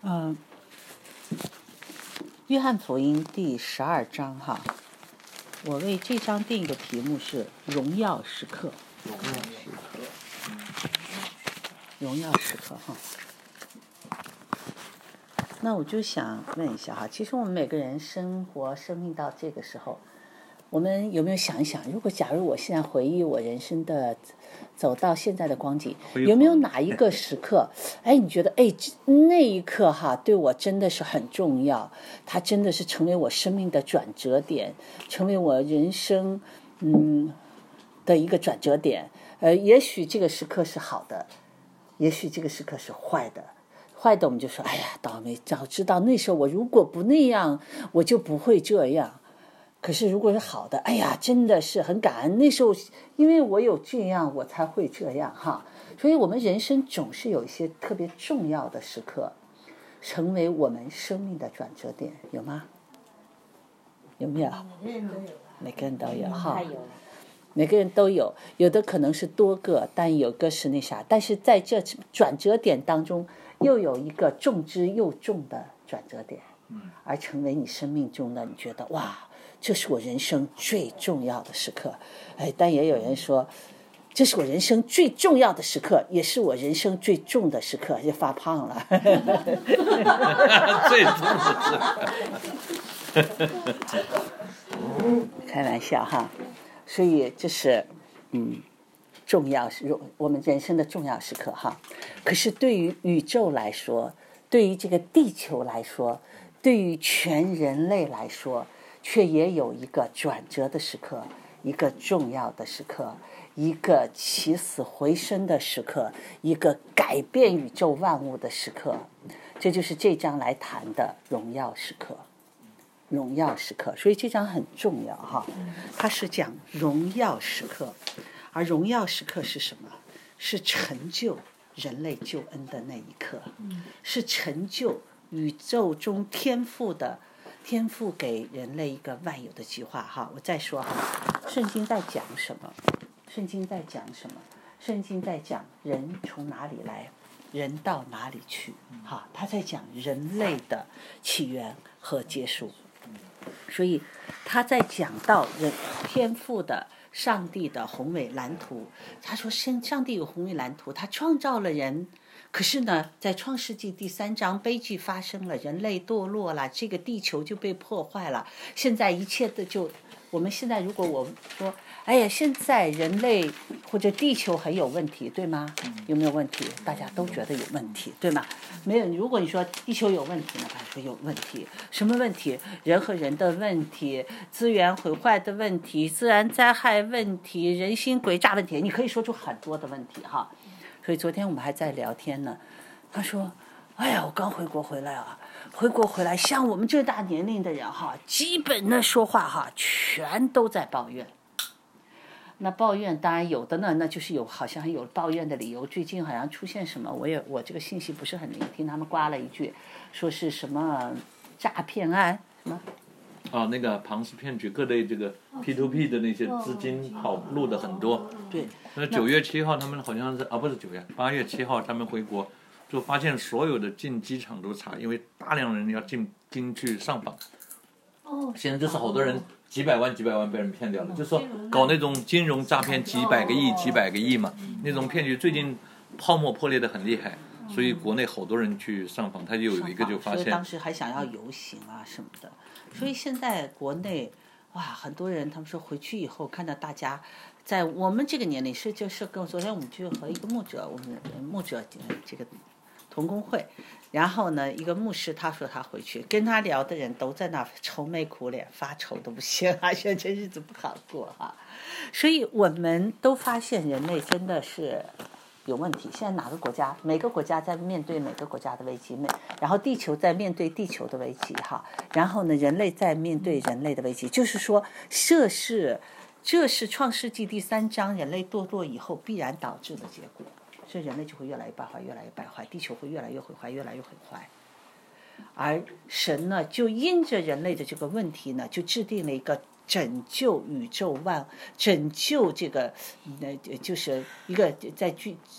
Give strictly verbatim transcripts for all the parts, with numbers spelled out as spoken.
嗯，约翰福音第十二章哈，我为这章定一个题目是荣耀时刻。荣耀时刻，荣耀时刻哈。那我就想问一下哈，其实我们每个人生活生命到这个时候，我们有没有想一想，如果假如我现在回忆我人生的走到现在的光景，有没有哪一个时刻，哎，你觉得哎那一刻哈对我真的是很重要，它真的是成为我生命的转折点，成为我人生嗯的一个转折点。呃，也许这个时刻是好的，也许这个时刻是坏的。坏的我们就说，哎呀，倒霉，早知道那时候我如果不那样，我就不会这样。可是如果是好的，哎呀，真的是很感恩，那时候因为我有这样，我才会这样哈。所以我们人生总是有一些特别重要的时刻，成为我们生命的转折点，有吗？有没有？每个人都有哈。每个人都有，有的可能是多个，但有个是那啥，但是在这转折点当中，又有一个重之又重的转折点，而成为你生命中的，你觉得哇，这是我人生最重要的时刻。哎，但也有人说，这是我人生最重要的时刻，也是我人生最重的时刻，就发胖了。 最重的时刻。 开玩笑哈。所以这是嗯重要是我们人生的重要时刻哈。可是对于宇宙来说，对于这个地球来说，对于全人类来说，却也有一个转折的时刻，一个重要的时刻，一个起死回生的时刻，一个改变宇宙万物的时刻。这就是这章来谈的荣耀时刻。荣耀时刻，所以这章很重要哈。它是讲荣耀时刻，而荣耀时刻是什么？是成就人类救恩的那一刻，是成就宇宙中天父的天父给人类一个万有的计划哈。我再说哈，圣经在讲什么？圣经在讲什么？圣经在讲人从哪里来，人到哪里去哈。他在讲人类的起源和结束。所以他在讲到人天父的上帝的宏伟蓝图，他说上帝有宏伟蓝图，他创造了人，可是呢在创世纪第三章悲剧发生了，人类堕落了，这个地球就被破坏了，现在一切的就我们现在如果我们说哎呀现在人类或者地球很有问题对吗？有没有问题？大家都觉得有问题对吗？没有，如果你说地球有问题呢，他说有问题，什么问题？人和人的问题，资源毁坏的问题，自然灾害问题，人心诡诈问题，你可以说出很多的问题哈。所以昨天我们还在聊天呢，他说哎呀我刚回国回来啊，回国回来像我们这大年龄的人哈，基本的说话哈全都在抱怨。那抱怨当然有的呢，那就是有好像有抱怨的理由。最近好像出现什么，我也我这个信息不是很灵，听他们刮了一句，说是什么诈骗案什么。 啊，那个庞氏骗局，各类这个 P to P 的那些资金跑路的很多。 对。 那九月七号他们好像是啊，不是九月，八月七号他们回国，就发现所有的进机场都查，因为大量人要进京去上访。哦。现在就是好多人。几百万几百万被人骗掉了，就是说搞那种金融诈骗几百个亿几百个亿嘛，那种骗局最近泡沫破裂的很厉害，所以国内好多人去上访，他就有一个就发现， 所以当时还想要游行啊什么的，所以现在国内哇很多人他们说回去以后看到大家在我们这个年龄是就是跟昨天我们去和一个牧者我们牧者这个同工会，然后呢一个牧师他说他回去跟他聊的人都在那愁眉苦脸发愁都不行啊，现在这日子不好过啊。所以我们都发现人类真的是有问题，现在哪个国家每个国家在面对每个国家的危机，然后地球在面对地球的危机哈，然后呢人类在面对人类的危机，就是说这是这是创世纪第三章人类堕落以后必然导致的结果，所以人类就会越来越败坏越来越败坏，地球会越来越毁坏越来越毁坏。而神呢就因着人类的这个问题呢，就制定了一个拯救宇宙万拯救这个呃就是一个在剧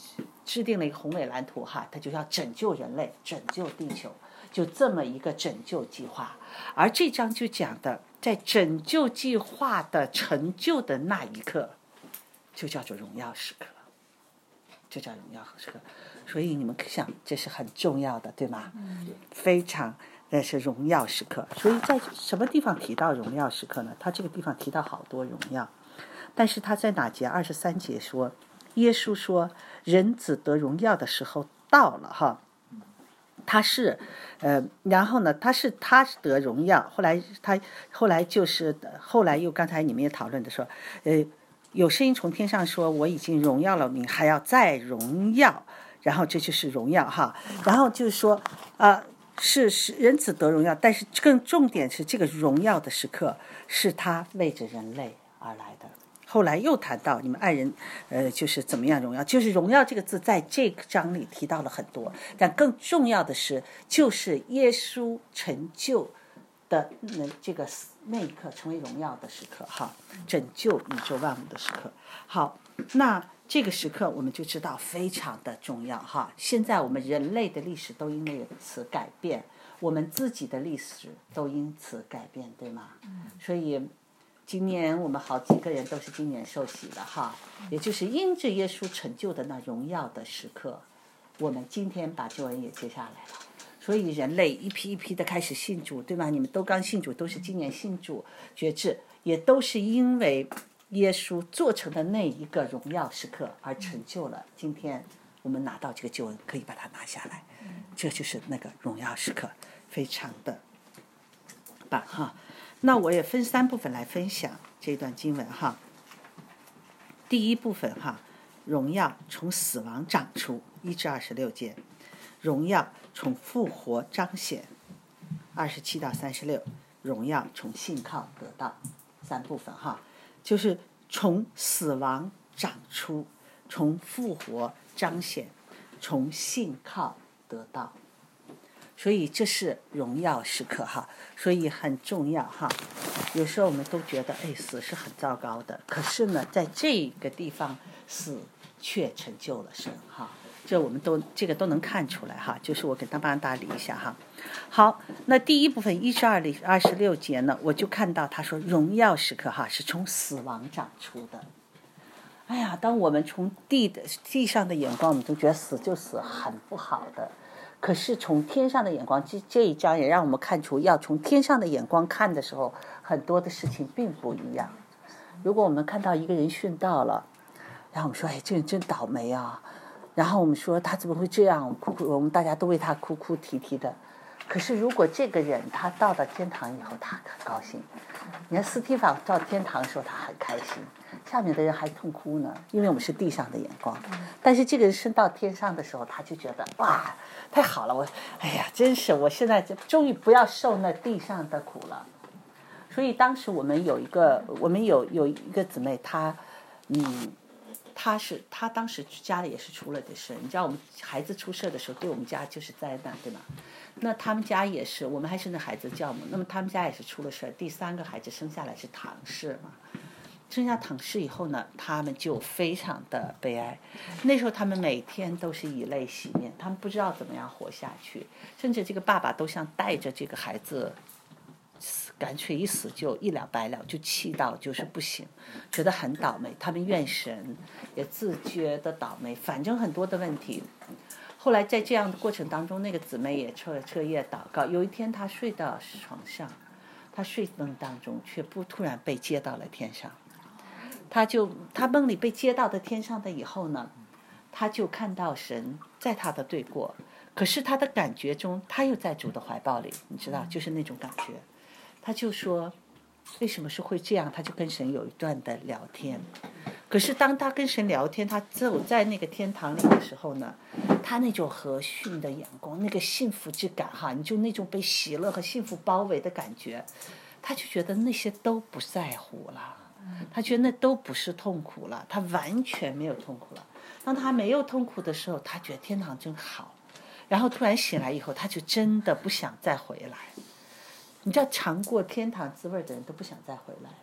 制定了一个宏伟蓝图哈，他就要拯救人类，拯救地球，就这么一个拯救计划。而这章就讲的，在拯救计划的成就的那一刻，就叫做荣耀时刻，就叫荣耀时刻。所以你们想，这是很重要的，对吗？嗯、非常。那是荣耀时刻，所以在什么地方提到荣耀时刻呢？他这个地方提到好多荣耀，但是他在哪节？二十三节说，耶稣说，人子得荣耀的时候到了哈。他是，呃，然后呢，他是他得荣耀，后来他后来就是后来又刚才你们也讨论的说，呃，有声音从天上说，我已经荣耀了你，还要再荣耀，然后这就是荣耀哈，然后就是说啊。呃是是人子得荣耀，但是更重点是这个荣耀的时刻是他为着人类而来的。后来又谈到你们爱人，呃，就是怎么样荣耀，就是荣耀这个字在这个章里提到了很多，但更重要的是，就是耶稣成就的那这个那一刻成为荣耀的时刻哈，拯救宇宙万物的时刻。好，那。这个时刻我们就知道非常的重要哈。现在我们人类的历史都因为此改变，我们自己的历史都因此改变，对吗？所以今年我们好几个人都是今年受洗的哈，也就是因着耶稣成就的那荣耀的时刻，我们今天把救恩也接下来了。所以人类一批一批的开始信主，对吗？你们都刚信主，都是今年信主觉志，也都是因为耶稣做成的那一个荣耀时刻而成就了今天我们拿到这个救恩，可以把它拿下来，这就是那个荣耀时刻，非常的棒哈。那我也分三部分来分享这段经文哈。第一部分哈，荣耀从死亡长出，一至二十六节；荣耀从复活彰显，二十七到三十六；荣耀从信靠得到，三部分哈。就是从死亡长出，从复活彰显，从信靠得到，所以这是荣耀时刻哈，所以很重要哈。有时候我们都觉得，哎，死是很糟糕的，可是呢，在这个地方，死却成就了神哈。这我们都这个都能看出来哈，就是我给大帮大家理一下哈。好，那第一部分一至二里二十六节呢，我就看到他说荣耀时刻哈是从死亡长出的。哎呀，当我们从地的地上的眼光，我们都觉得死就死很不好的，可是从天上的眼光，这这一章也让我们看出，要从天上的眼光看的时候，很多的事情并不一样。如果我们看到一个人殉道了，然后我们说，哎，这人真倒霉啊。然后我们说他怎么会这样，哭哭，我们大家都为他哭哭啼啼的。可是如果这个人他到了天堂以后，他很高兴。你看斯提法到天堂的时候他很开心，下面的人还痛哭呢，因为我们是地上的眼光。但是这个人升到天上的时候，他就觉得哇，太好了，我哎呀，真是我现在终于不要受那地上的苦了。所以当时我们有一个，我们有有一个姊妹，她嗯。他是他当时家里也是出了点事，你知道我们孩子出事的时候，对我们家就是灾难，对吗？那他们家也是，我们还是那孩子教母，那么他们家也是出了事，第三个孩子生下来是唐氏嘛，生下唐氏以后呢，他们就非常的悲哀。那时候他们每天都是以泪洗面，他们不知道怎么样活下去，甚至这个爸爸都像带着这个孩子。干脆一死就一了百了，就气到就是不行，觉得很倒霉。他们怨神，也自觉的倒霉，反正很多的问题。后来在这样的过程当中，那个姊妹也彻彻夜祷告。有一天她睡到床上，她睡梦当中却不突然被接到了天上。她就她梦里被接到的天上的以后呢，她就看到神在她的对过，可是她的感觉中，她又在主的怀抱里，你知道，就是那种感觉。他就说为什么是会这样，他就跟神有一段的聊天。可是当他跟神聊天，他走在那个天堂里的时候呢，他那种和煦的眼光，那个幸福之感哈，你就那种被喜乐和幸福包围的感觉，他就觉得那些都不在乎了，他觉得那都不是痛苦了，他完全没有痛苦了。当他没有痛苦的时候，他觉得天堂真好，然后突然醒来以后，他就真的不想再回来。你知道尝过天堂滋味的人都不想再回来，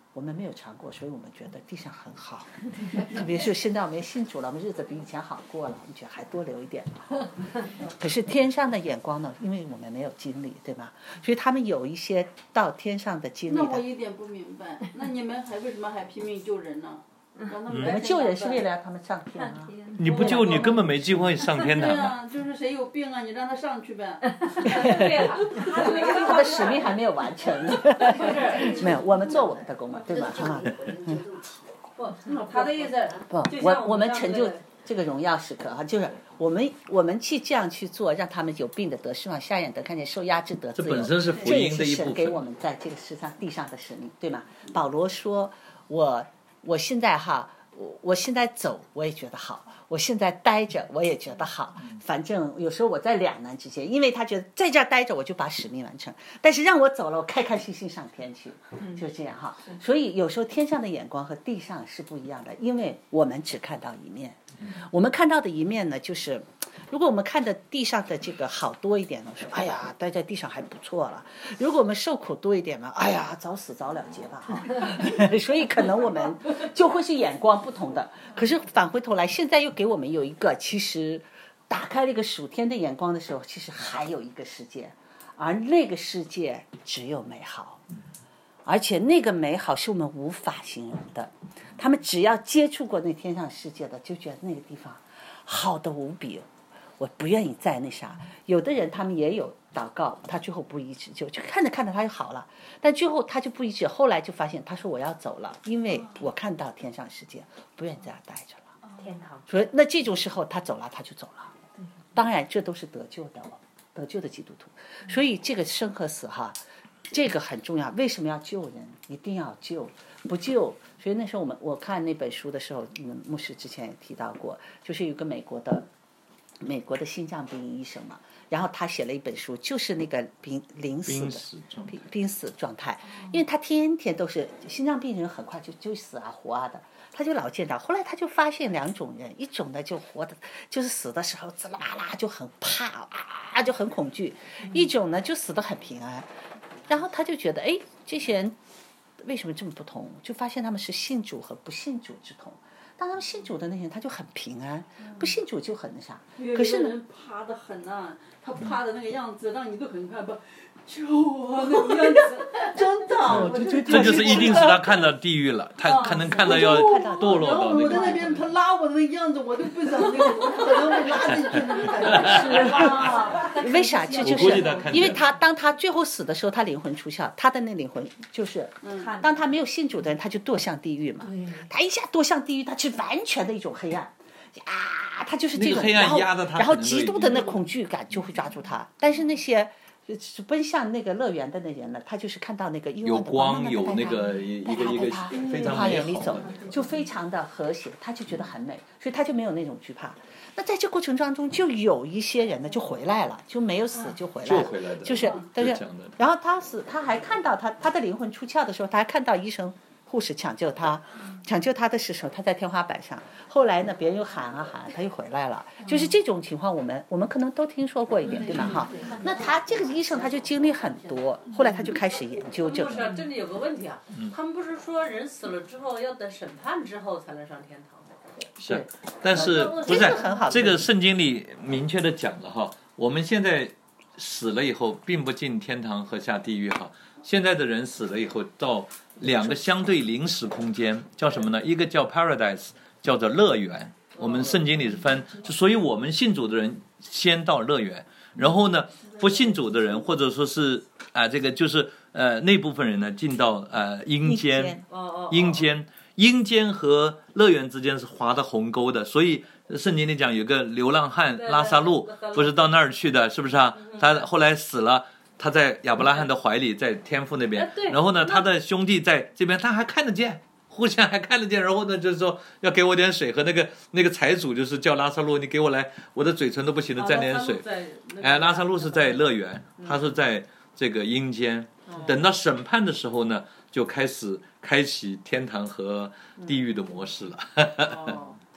我们没有尝过，所以我们觉得地上很好。特别是现在我们信主了，我们日子比以前好过了，我们觉得还多留一点吧。可是天上的眼光呢，因为我们没有经历，对吧？所以他们有一些到天上的经历的。 那我一点不明白，那你们还为什么还拼命救人呢？让他们我们救人是为了让他们上天啊！ 你不救，你根本没机会上天堂对啊！ 啊，就是谁有病啊，你让他上去呗。 对呀， 他的使命还没有完成。没有，我们做我们的工嘛，对吧？啊， 不，他的意思不，我我们成就这个荣耀时刻哈，就是我们我们去这样去做，让他们有病的得释放，瞎眼得看见，受压制得自由。 这本身是福音的一部分。 这也是神给我们在这个世上地上的使命，对吗？保罗说，我我现在哈。我我现在走我也觉得好，我现在待着我也觉得好，反正有时候我在两难之间，因为他觉得在这儿待着我就把使命完成，但是让我走了我开开心心上天去，就这样哈。所以有时候天上的眼光和地上是不一样的，因为我们只看到一面，我们看到的一面呢，就是如果我们看的地上的这个好多一点呢，说哎呀待在地上还不错了，如果我们受苦多一点呢，哎呀早死早了结吧哈。所以可能我们就会是眼光不同的，可是返回头来现在又给我们有一个，其实打开了一个属天的眼光的时候，其实还有一个世界，而那个世界只有美好，而且那个美好是我们无法形容的。他们只要接触过那天上世界的，就觉得那个地方好的无比，我不愿意再那啥。有的人他们也有祷告，他最后不医治，就就看着看着他就好了，但最后他就不医治，后来就发现他说我要走了，因为我看到天上世界，不愿意在这待着了。 天堂。 所以那这种时候他走了，他就走了。当然这都是得救的，得救的基督徒。所以这个生和死哈，这个很重要。为什么要救人？一定要救，不救。所以那时候我们我看那本书的时候，嗯，牧师之前也提到过，就是有个美国的美国的心脏病医生嘛，然后他写了一本书，就是那个濒临死的濒濒死状态，因为他天天都是心脏病人，很快就就死啊活啊的，他就老见到。后来他就发现两种人，一种呢就活的，就是死的时候滋啦啦就很怕啊，就很恐惧；一种呢就死得很平安。然后他就觉得，哎，这些人为什么这么不同？就发现他们是信主和不信主之同。当他们信主的那些人，他就很平安；不信主就很那啥。可是呢，怕得很呐、啊，他怕的那个样子，让你都很害怕。救我那个样子，真的，我就这就是一定是他看到地狱了，他可能看到要堕落到那个。 我在那边，他拉我的那个样子，我都不想那个，我可能会拉进去那个感觉。是啊， 为啥？这就是因为他当他最后死的时候，他灵魂出窍，他的那灵魂就是，当他没有信主的人，他就堕向地狱嘛。他一下堕向地狱，他是完全的一种黑暗。啊，他就是这种， 然后然后极度的那恐惧感就会抓住他。但是那些奔向那个乐园的那人呢，他就是看到那个有光，有那个一个一个非常美好的， 就非常的和谐，他就觉得很美，所以他就没有那种惧怕。那在这过程当中，就有一些人呢就回来了，就没有死就回来了， 就回来的， 就是但是，然后他死，他还看到他他的灵魂出窍的时候，他还看到医生。护士抢救他，抢救他的时候，他在天花板上。后来呢，别人又喊啊喊，他又回来了。就是这种情况，我们我们可能都听说过一点，对吧？哈，那他这个医生他就经历很多，后来他就开始研究这个。 这里有个问题啊，他们不是说人死了之后要等审判之后才能上天堂吗？ 是，但是不是这个圣经里明确的讲了哈，我们现在死了以后，并不进天堂和下地狱哈。现在的人死了以后到两个相对临时空间，叫什么呢？一个叫 paradise， 叫做乐园。我们圣经里是分，所以我们信主的人先到乐园，然后呢，不信主的人或者说是啊、呃，这个就是呃那部分人呢进到呃阴间，阴间，阴间和乐园之间是划的鸿沟的，所以圣经里讲有个流浪汉拉撒路，不是到那儿去的，是不是啊？他后来死了。他在亚伯拉罕的怀里，在天父那边，然后呢，他的兄弟在这边，他还看得见，互相还看得见，然后呢，就是说要给我点水，和那个那个财主就是叫拉撒路，你给我来，我的嘴唇都不行了，蘸点水。哎，拉撒路是在乐园，他是在这个阴间，等到审判的时候呢，就开始开启天堂和地狱的模式了。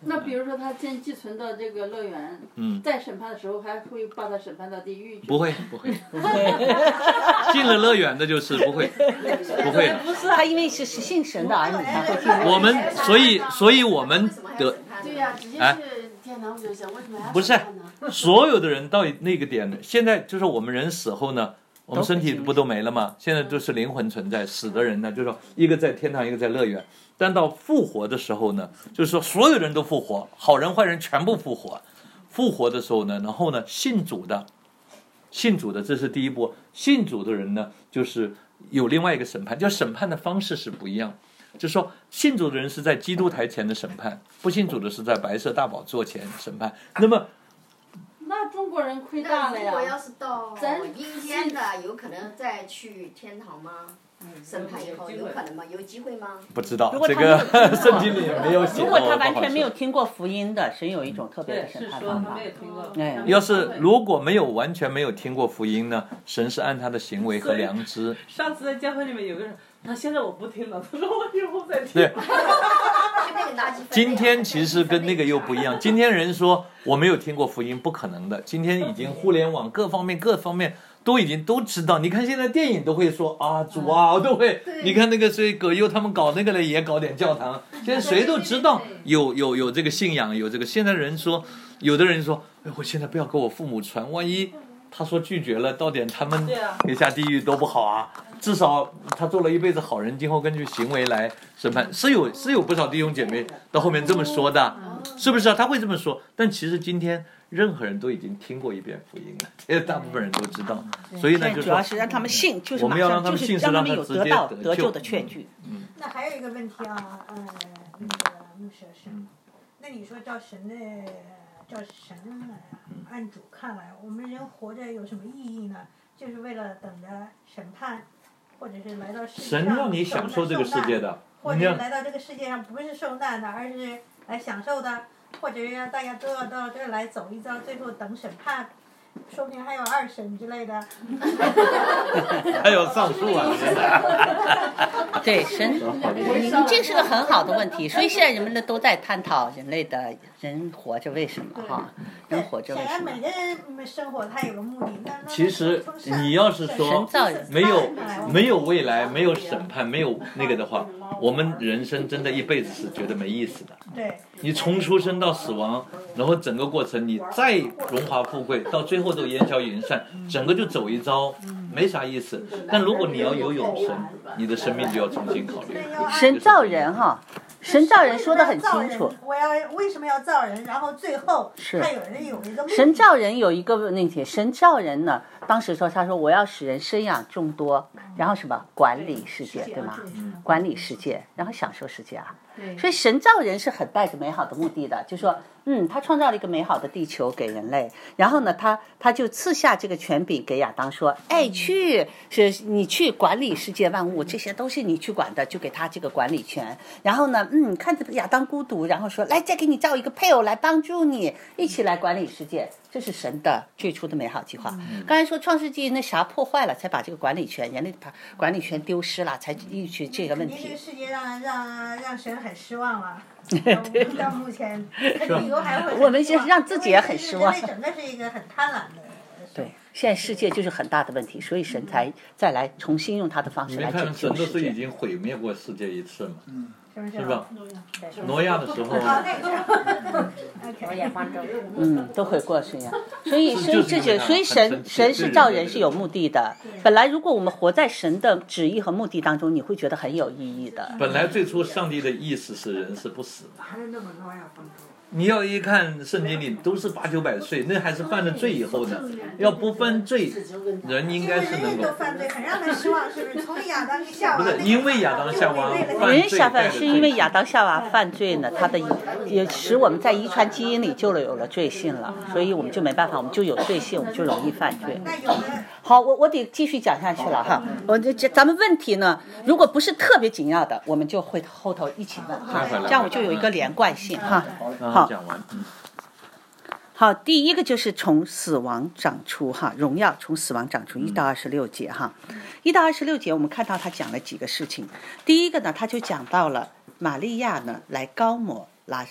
那比如说他先寄存到这个乐园， 嗯， 在审判的时候还会把他审判到地狱去？ 不会不会，进了乐园的就是不会不会的。 不是他因为是是信神的儿女才会进入。 我们所以所以我们的对呀，直接去天堂不就行？为什么还要不是所有的人到那个点，现在就是我们人死后呢，我们身体不都没了吗？现在都是灵魂存在，死的人呢，就是说一个在天堂，一个在乐园。但到复活的时候呢，就是说所有人都复活，好人坏人全部复活。复活的时候呢，然后呢，信主的，信主的这是第一步。信主的人呢，就是有另外一个审判，就审判的方式是不一样。就是说，信主的人是在基督台前的审判，不信主的是在白色大宝座前审判。那么， 那中国人亏大了呀！ 如果要是到阴间的，有可能再去天堂吗？审判以后有可能吗？有机会吗？ 不知道这个圣经里没有写。 如果他完全没有听过福音的，神有一种特别的审判方法。 哎，要是如果没有完全没有听过福音呢，神是按他的行为和良知。 上次在教会里面有个人，他现在我不听了，他说我以后再听。 对。今天其实跟那个又不一样。今天人说我没有听过福音，不可能的。今天已经互联网各方面各方面。都已经都知道，你看现在电影都会说啊主啊，都会。你看那个谁葛优他们搞那个的也搞点教堂，现在谁都知道有有有这个信仰，有这个。现在人说，有的人说，哎，我现在不要给我父母传，万一他说拒绝了，到点他们给下地狱多不好啊。至少他做了一辈子好人，今后根据行为来审判。是有是有不少弟兄姐妹到后面这么说的，是不是啊？他会这么说，但其实今天。任何人都已经听过一遍福音了，这大部分人都知道，所以呢，就主要是让他们信，就是我们要让他们信， 就是让他们有得到得救的确据。 嗯。那还有一个问题啊，呃，那个牧师是，那你说照神的，照神来按主看来，我们人活着有什么意义呢？就是为了等着审判，或者是来到世界上。 神让你享受这个世界的， 或者来到这个世界上不是受难的，而是来享受的。或者让大家都要到这儿来走一遭，最后等审判，说不定还有二审之类的。 还有上诉啊！ 对，神，你这是个很好的问题，所以现在人们呢都在探讨人类的人活着为什么哈，人活着为什么？ 显然每个人生活他有个目的，但是其实你要是说没有没有未来，没有审判，没有那个的话，我们人生真的一辈子是觉得没意思的。 对。 你从出生到死亡，然后整个过程你再荣华富贵，到最后都烟消云散，整个就走一遭，没啥意思。但如果你要有永生，你的生命就要重新考虑。 神造人哈，神造人说得很清楚。 我要为什么要造人？然后最后他有人有一个神造人有一个问题，神造人呢，当时说他说我要使人生养众多，然后什么管理世界，对吗？管理世界，然后享受世界啊。所以神造人是很带着美好的目的的，就说嗯，他创造了一个美好的地球给人类，然后呢，他他就赐下这个权柄给亚当说，哎，去是你去管理世界万物，这些都是你去管的，就给他这个管理权。然后呢，嗯，看着亚当孤独，然后说来再给你造一个配偶来帮助你，一起来管理世界。这是神的最初的美好计划。嗯、刚才说创世纪那啥破坏了，才把这个管理权，人类把管理权丢失了，才遇去这个问题。 这个世界让让让神很失望了。对，到目前，他以后还会。 我们就是让自己也很失望。 人类整个是一个很贪婪的。 对，现在世界就是很大的问题，所以神才再来重新用他的方式来拯救世界。 你看，神都是已经毁灭过世界一次嘛。 嗯。 是吧？挪亚的时候， 嗯，都会过去呀。所以，所以这些，所以神神是造人是有目的的。本来，如果我们活在神的旨意和目的当中，你会觉得很有意义的。 本来最初上帝的意思是人是不死的。你要一看圣经里都是八九百岁，那还是犯了罪以后的。要不犯罪，人应该是能够。 犯罪很让人失望，是不是？从亚当夏娃。 不是因为亚当夏娃犯罪。人下犯是因为亚当夏娃犯罪呢，他的也使我们在遗传基因里就有了罪性了，所以我们就没办法，我们就有罪性，我们就容易犯罪。好，我我得继续讲下去了哈。我这咱们问题呢，如果不是特别紧要的，我们就会后头一起问哈，这样我就有一个连贯性哈。好。好，第一个就是从死亡长出哈，荣耀从死亡长出，一到二十六节哈，一到二十六节我们看到他讲了几个事情。第一个呢，他就讲到了玛利亚呢来高抹拉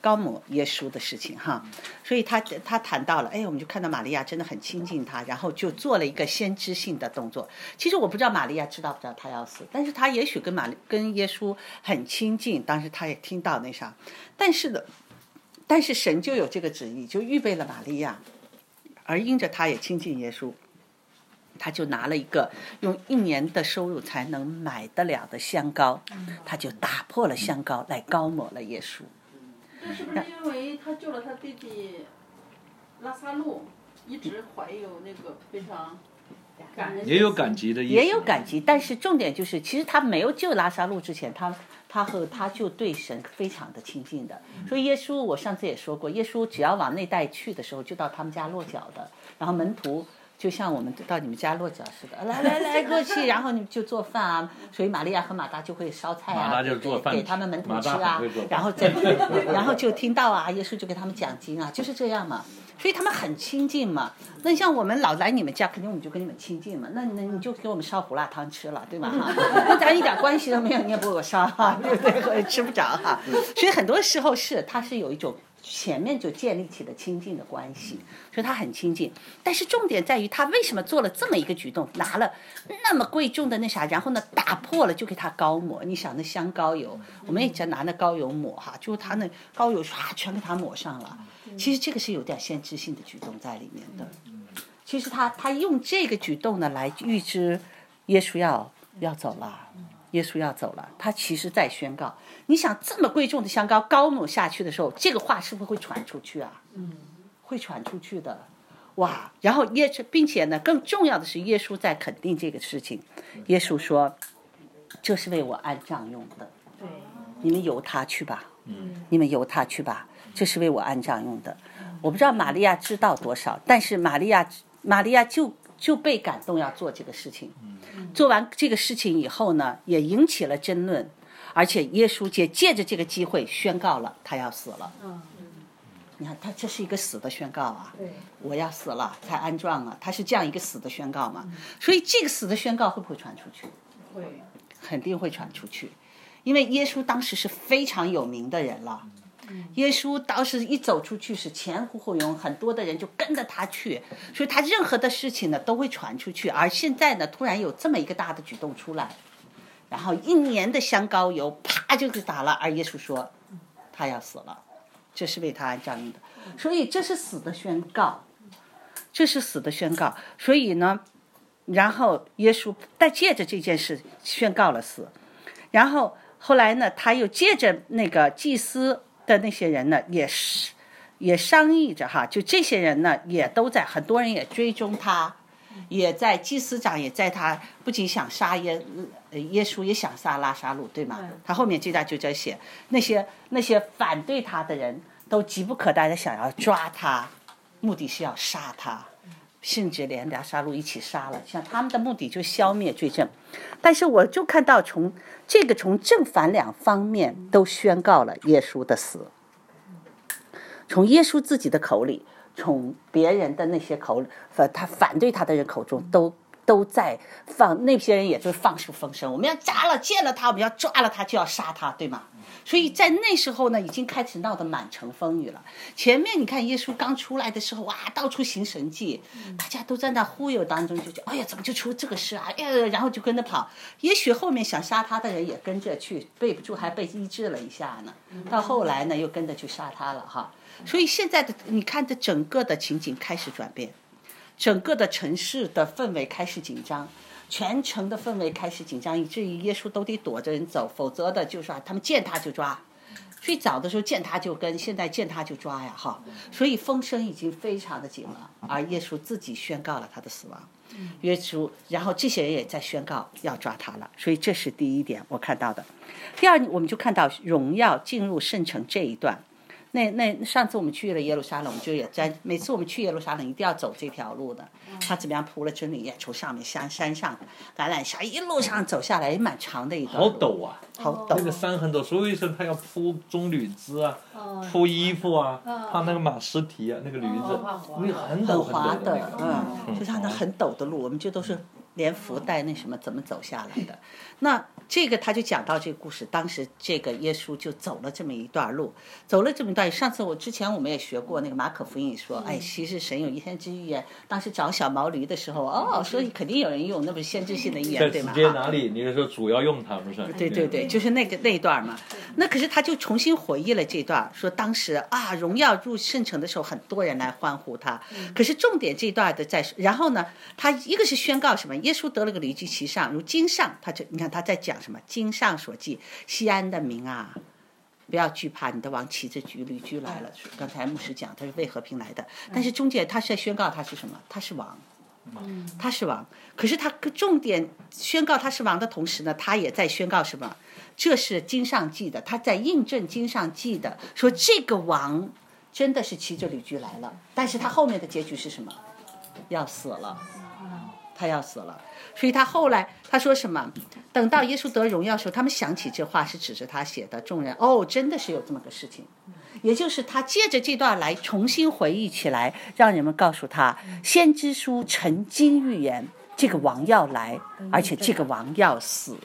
高抹耶稣的事情哈，所以他他谈到了，哎，我们就看到玛利亚真的很亲近他，然后就做了一个先知性的动作。其实我不知道玛利亚知道不知道他要死，但是他也许跟玛丽跟耶稣很亲近，当时他也听到那啥，但是的，但是神就有这个旨意，就预备了玛利亚，而因着他也亲近耶稣。他就拿了一个用一年的收入才能买得了的香膏，他就打破了香膏来膏抹了耶稣。 这是不是因为他救了他弟弟拉萨路，一直怀有那个非常感恩？ 也有感激的意思。 也有感激，但是重点就是，其实他没有救拉萨路之前，他他和他就对神非常的亲近的。所以耶稣，我上次也说过，耶稣只要往那带去的时候，就到他们家落脚的，然后门徒。就像我们到你们家落脚似的，来来来过去，然后你就做饭啊。所以玛利亚和马大就会烧菜啊， 马大就做饭给他们门徒吃啊，然后再然后就听到啊，耶稣就给他们讲经啊，就是这样嘛。所以他们很亲近嘛。那像我们老来你们家，肯定我们就跟你们亲近嘛。那那你就给我们烧胡辣汤吃了，对吧？哈，那咱一点关系都没有，你也不给我烧哈，对不对？吃不着哈。所以很多时候是他是有一种。前面就建立起了亲近的关系，所以他很亲近。但是重点在于他为什么做了这么一个举动，拿了那么贵重的那啥，然后呢打破了就给他膏抹。你想那香膏油，我们也在拿那膏油抹哈，就他那膏油唰全给他抹上了。其实这个是有点先知性的举动在里面的。其实他他用这个举动呢来预知耶稣要要走了。耶稣要走了，他其实在宣告。你想这么贵重的香膏膏抹下去的时候，这个话是不是会传出去啊？嗯，会传出去的。哇！然后耶稣，并且呢，更重要的是，耶稣在肯定这个事情。耶稣说：“这是为我安葬用的。对，你们由他去吧。嗯，你们由他去吧。这是为我安葬用的。我不知道玛利亚知道多少，但是玛利亚，玛利亚就就被感动要做这个事情。做完这个事情以后呢，也引起了争论，而且耶稣也借着这个机会宣告了他要死了。嗯，你看他这是一个死的宣告啊，我要死了才安葬啊，他是这样一个死的宣告嘛。所以这个死的宣告会不会传出去？会，肯定会传出去，因为耶稣当时是非常有名的人了。耶稣当时一走出去是前呼后拥，很多的人就跟着他去，所以他任何的事情呢都会传出去。而现在呢，突然有这么一个大的举动出来，然后一年的香膏油啪就给打了，而耶稣说他要死了，这是为他安葬用的。所以这是死的宣告，这是死的宣告。所以呢，然后耶稣再借着这件事宣告了死，然后后来呢，他又借着那个祭司的那些人呢，也是也商议着哈，就这些人呢，也都在，很多人也追踪他，也在祭司长也在他不仅想杀耶耶稣，也想杀拉撒路，对吗？他后面这段就在写那些那些反对他的人都急不可待的想要抓他，目的是要杀他，甚至连拉撒路一起杀了，像他们的目的就消灭罪证。但是我就看到从这个从正反两方面都宣告了耶稣的死，从耶稣自己的口里，从别人的那些口里，他反对他的人口中都都在放，那些人也就是放出风声，我们要扎了见了他，我们要抓了他就要杀他，对吗？所以在那时候呢，已经开始闹得满城风雨了。前面你看耶稣刚出来的时候，哇，到处行神迹，大家都在那忽悠当中，就觉得哎呀，怎么就出这个事啊？哎呀，然后就跟着跑。也许后面想杀他的人也跟着去，背不住还被医治了一下呢。到后来呢，又跟着去杀他了哈。所以现在的你看的整个的情景开始转变，整个的城市的氛围开始紧张。全城的氛围开始紧张，以至于耶稣都得躲着人走，否则的就是他们见他就抓。最早的时候见他就跟，现在见他就抓呀，哈。所以风声已经非常的紧了，而耶稣自己宣告了他的死亡。耶稣，然后这些人也在宣告要抓他了，所以这是第一点我看到的。第二，我们就看到荣耀进入圣城这一段。那那上次我们去了耶路撒冷，我们就也在每次我们去耶路撒冷一定要走这条路的。他怎么样铺了真理叶，从上面山山上橄榄山一路上走下来，也蛮长的一段路。 好陡啊！ 好陡。 那个山很陡，所以说他要铺棕榈枝啊，铺衣服啊，放那个马尸蹄啊，那个驴子，那个很陡很滑很陡的那个。 嗯，就像那很陡的路，我们这都是连福带那什么怎么走下来的。那这个他就讲到这个故事，当时这个耶稣就走了这么一段路，走了这么一段。上次我之前我们也学过那个马可福音说，哎，其实神有一先知预言，当时找小毛驴的时候，哦，所以肯定有人用，那不是先知性的预言对吗？ 在时间哪里？你是说主要用它不是？ 对对对，就是那个那一段嘛。那可是他就重新回忆了这段，说当时啊，荣耀入圣城的时候，很多人来欢呼他。可是重点这一段的在，然后呢，他一个是宣告什么？耶稣得了个驴居其上，如经上，他就你看他在讲什么？经上所记，西安的民啊，不要惧怕，你的王骑着驴驴驹来了。刚才牧师讲他是为和平来的，但是中间他是在宣告他是什么？他是王。他是王，可是他重点宣告他是王的同时呢，他也在宣告什么？这是经上记的，他在印证经上记的，说这个王真的是骑着驴驹来了，但是他后面的结局是什么？要死了，他要死了。所以他后来他说什么？等到耶稣得荣耀的时候，他们想起这话是指着他写的，众人哦，真的是有这么个事情。也就是他借着这段来重新回忆起来，让人们告诉他，先知书曾经预言这个王要来，而且这个王要死。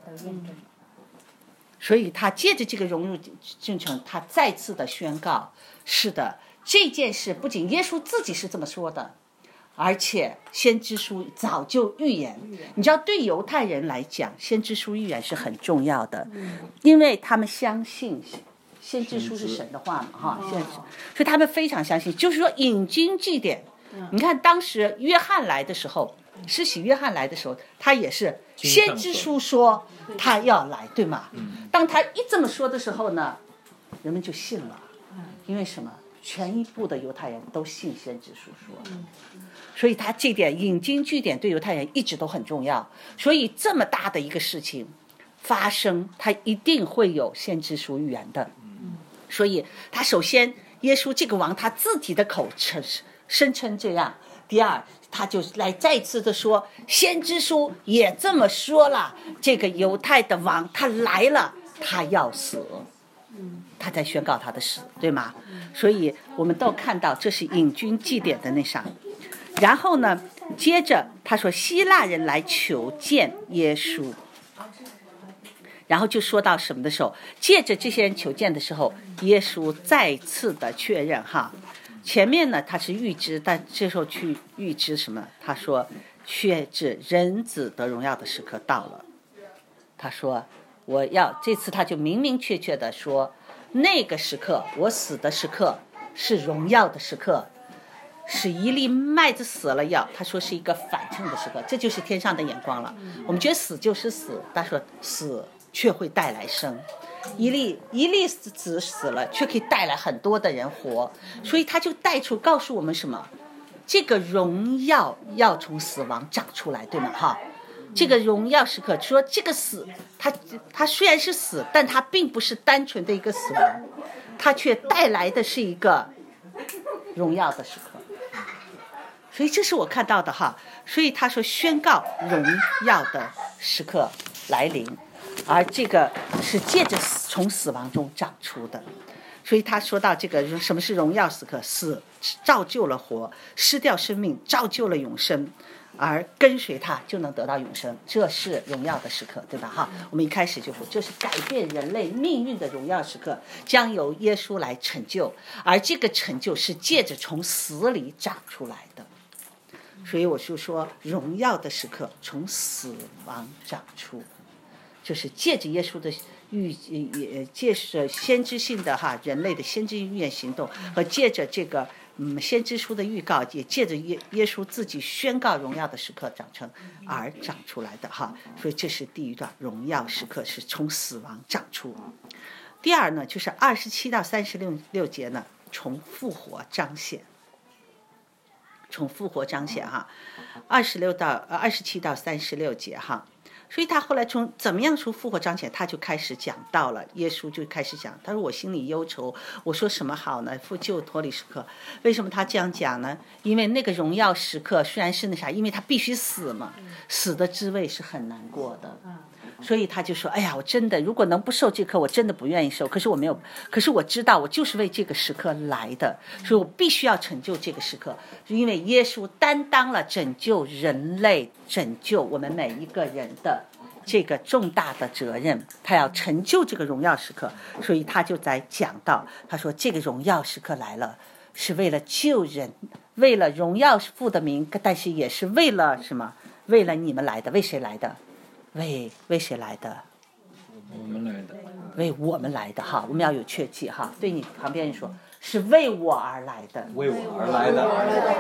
所以他借着这个融入进程，他再次的宣告，是的，这件事不仅耶稣自己是这么说的，而且先知书早就预言。你知道对犹太人来讲，先知书预言是很重要的，因为他们相信先知书是神的话嘛，哈，先知，所以他们非常相信。就是说引经据典，你看当时约翰来的时候，施洗约翰来的时候，他也是先知书说他要来，对吗？当他一这么说的时候呢，人们就信了，因为什么？全一部的犹太人都信先知书说，所以他这点引经据典对犹太人一直都很重要。所以这么大的一个事情发生，他一定会有先知书预言的。所以他首先耶稣这个王他自己的口称声称这样，第二他就来再次的说先知书也这么说了，这个犹太的王他来了，他要死，他在宣告他的死，对吗？所以我们都看到这是引经据典的那啥。然后呢接着他说希腊人来求见耶稣，然后就说到什么的时候，借着这些人求见的时候，耶稣再次的确认哈，前面呢他是预知，但这时候去预知什么？他说确知人子得荣耀的时刻到了。他说我要这次他就明明确确的说，那个时刻我死的时刻是荣耀的时刻，是一粒麦子死了要，他说是一个反称的时刻，这就是天上的眼光了。我们觉得死就是死，他说死却会带来生，一粒一粒子死了却可以带来很多的人活，所以他就带出告诉我们什么？这个荣耀要从死亡长出来，对吗？哈，这个荣耀时刻说这个死，它它虽然是死，但它并不是单纯的一个死亡，它却带来的是一个荣耀的时刻。所以这是我看到的哈，所以他说宣告荣耀的时刻来临，而这个是借着从死亡中长出的。所以他说到这个什么是荣耀时刻，死造就了活，失掉生命造就了永生，而跟随他就能得到永生，这是荣耀的时刻，对吧？哈，我们一开始就说这是改变人类命运的荣耀时刻，将由耶稣来成就，而这个成就是借着从死里长出来的。所以我就说荣耀的时刻从死亡长出，就是借着耶稣的预也借着先知性的哈人类的先知预言行动，和借着这个嗯先知书的预告，也借着耶耶稣自己宣告荣耀的时刻长成而长出来的哈。所以这是第一段荣耀时刻是从死亡长出。第二呢，就是二十七到三十六六节呢，从复活彰显。从复活彰显哈，二十六到呃二十七到三十六节哈，所以他后来从怎么样从复活彰显，他就开始讲到了，耶稣就开始讲，他说我心里忧愁，我说什么好呢？复旧脱离时刻，为什么他这样讲呢？因为那个荣耀时刻虽然是那啥，因为他必须死嘛，死的滋味是很难过的， 所以他就说：“哎呀，我真的如果能不受这课，我真的不愿意受。可是我没有，可是我知道我就是为这个时刻来的，所以我必须要成就这个时刻，因为耶稣担当了拯救人类、拯救我们每一个人的这个重大的责任，他要成就这个荣耀时刻，所以他就在讲到，他说这个荣耀时刻来了，是为了救人，为了荣耀父的名，但是也是为了什么？为了你们来的，为谁来的？”为为谁来的？ 我们来的。 为我们来的哈，我们要有确记哈。对你旁边人说，是为我而来的。 为我而来的。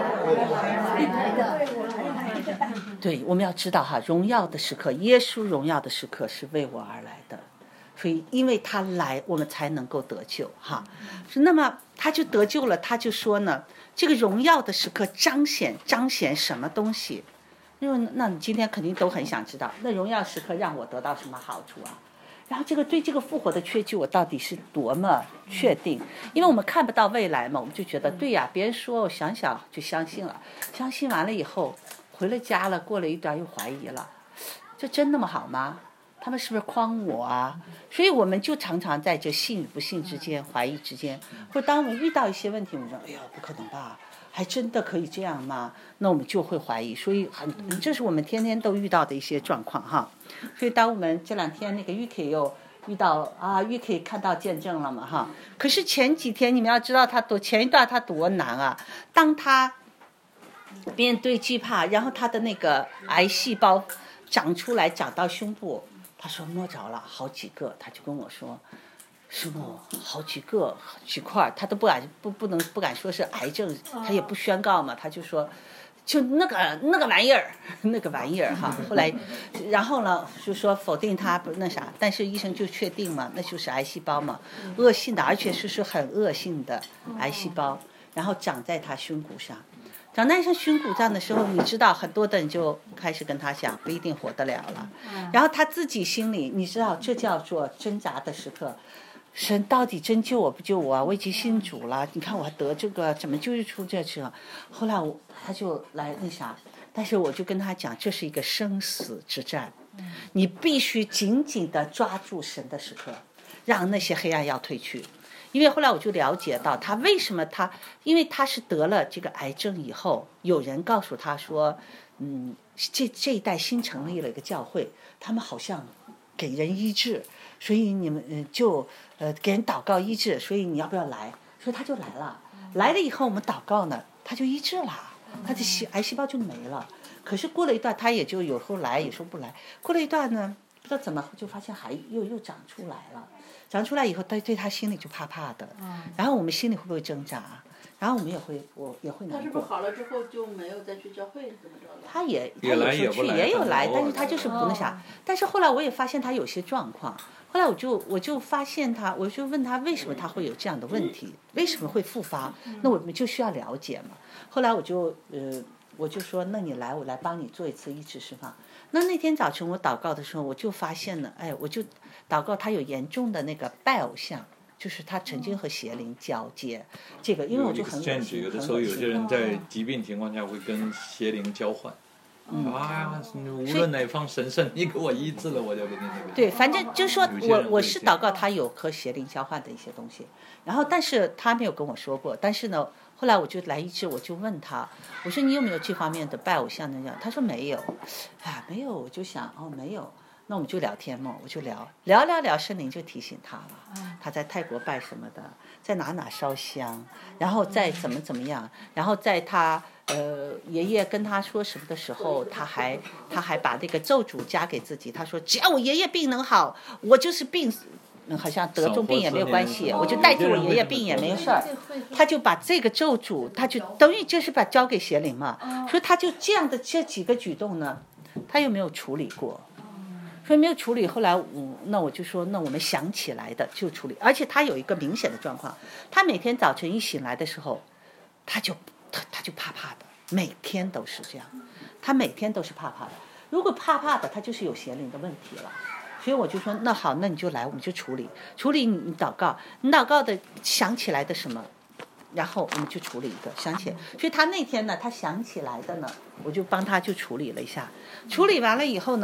对，我们要知道哈，荣耀的时刻，耶稣荣耀的时刻是为我而来的，所以因为他来，我们才能够得救哈。那么他就得救了，他就说呢，这个荣耀的时刻彰显彰显什么东西？因为那你今天肯定都很想知道，那荣耀时刻让我得到什么好处啊？然后这个对这个复活的确据，我到底是多么确定？因为我们看不到未来嘛，我们就觉得对呀，别人说我想想就相信了，相信完了以后回了家了，过了一段又怀疑了，这真那么好吗？他们是不是诓我啊？所以我们就常常在这信与不信之间、怀疑之间，或者当我们遇到一些问题，我们说哎呀不可能吧，还真的可以这样吗？那我们就会怀疑，所以很这是我们天天都遇到的一些状况哈。所以当我们这两天那个 U K 又遇到啊 U K 看到见证了嘛哈，可是前几天你们要知道他多前一段他多难啊，当他面对惧怕，然后他的那个癌细胞长出来长到胸部，他说摸着了好几个，他就跟我说。师母，好几个几块，他都不敢不不能不敢说是癌症，他也不宣告嘛，他就说，就那个那个玩意儿，那个玩意儿哈。后来，然后呢就说否定他不那啥，但是医生就确定嘛，那就是癌细胞嘛，恶性的，而且是是很恶性的癌细胞，然后长在他胸骨上。长在上胸骨上的时候，你知道很多的人就开始跟他讲，不一定活得了了。然后他自己心里，你知道这叫做挣扎的时刻。神到底真救我不救我啊？我已经信主了，你看我还得这个，怎么就是出这事？后来我他就来那啥，但是我就跟他讲，这是一个生死之战，你必须紧紧地抓住神的时刻，让那些黑暗要退去。因为后来我就了解到他为什么他，因为他是得了这个癌症以后，有人告诉他说，嗯，这这一代新成立了一个教会，他们好像给人医治。所以你们嗯就呃给人祷告医治，所以你要不要来？所以他就来了，来了以后我们祷告呢，他就医治了，他的细癌细胞就没了。可是过了一段，他也就有时候来，有时候不来。过了一段呢，不知道怎么就发现还又又长出来了，长出来以后，对对他心里就怕怕的。然后我们心里会不会挣扎？然后我们也会，我也会难过。 他是不是好了之后就没有再去教会怎么着的？ 他也他有时候去也有来，但是他就是不那啥。但是后来我也发现他有些状况。后来我就我就发现他，我就问他为什么他会有这样的问题，为什么会复发？那我们就需要了解嘛。后来我就呃我就说，那你来，我来帮你做一次医治释放。那那天早晨我祷告的时候，我就发现了，哎，我就祷告他有严重的那个拜偶像。就是他曾经和邪灵交接，这个因为我就很恶心。有的时候有些人在疾病情况下会跟邪灵交换。嗯、啊，无论哪方神圣，你给我医治了，我就给你那个。 对，反正就是说我我是祷告他有和邪灵交换的一些东西，然后但是他没有跟我说过，但是呢，后来我就来医治，我就问他，我说你有没有这方面的拜偶像那样？他说没有，啊没有，我就想哦没有。那我们就聊天嘛，我就聊聊聊聊，圣灵就提醒他了，他在泰国拜什么的，在哪哪烧香，然后再怎么怎么样，然后在他呃爷爷跟他说什么的时候，他还他还把那个咒诅加给自己，他说只要我爷爷病能好，我就是病嗯好像得重病也没有关系，我就代替我爷爷病也没事儿，他就把这个咒诅，他就等于就是把交给邪灵嘛，所以他就这样的这几个举动呢，他又没有处理过。所以没有处理，后来我那我就说，那我们想起来的就处理。而且他有一个明显的状况，他每天早晨一醒来的时候，他就他他就怕怕的，每天都是这样，他每天都是怕怕的。如果怕怕的，他就是有邪灵的问题了。所以我就说，那好，那你就来，我们就处理，处理你你祷告，你祷告的想起来的什么，然后我们就处理一个想起来。所以他那天呢，他想起来的呢，我就帮他就处理了一下，处理完了以后呢。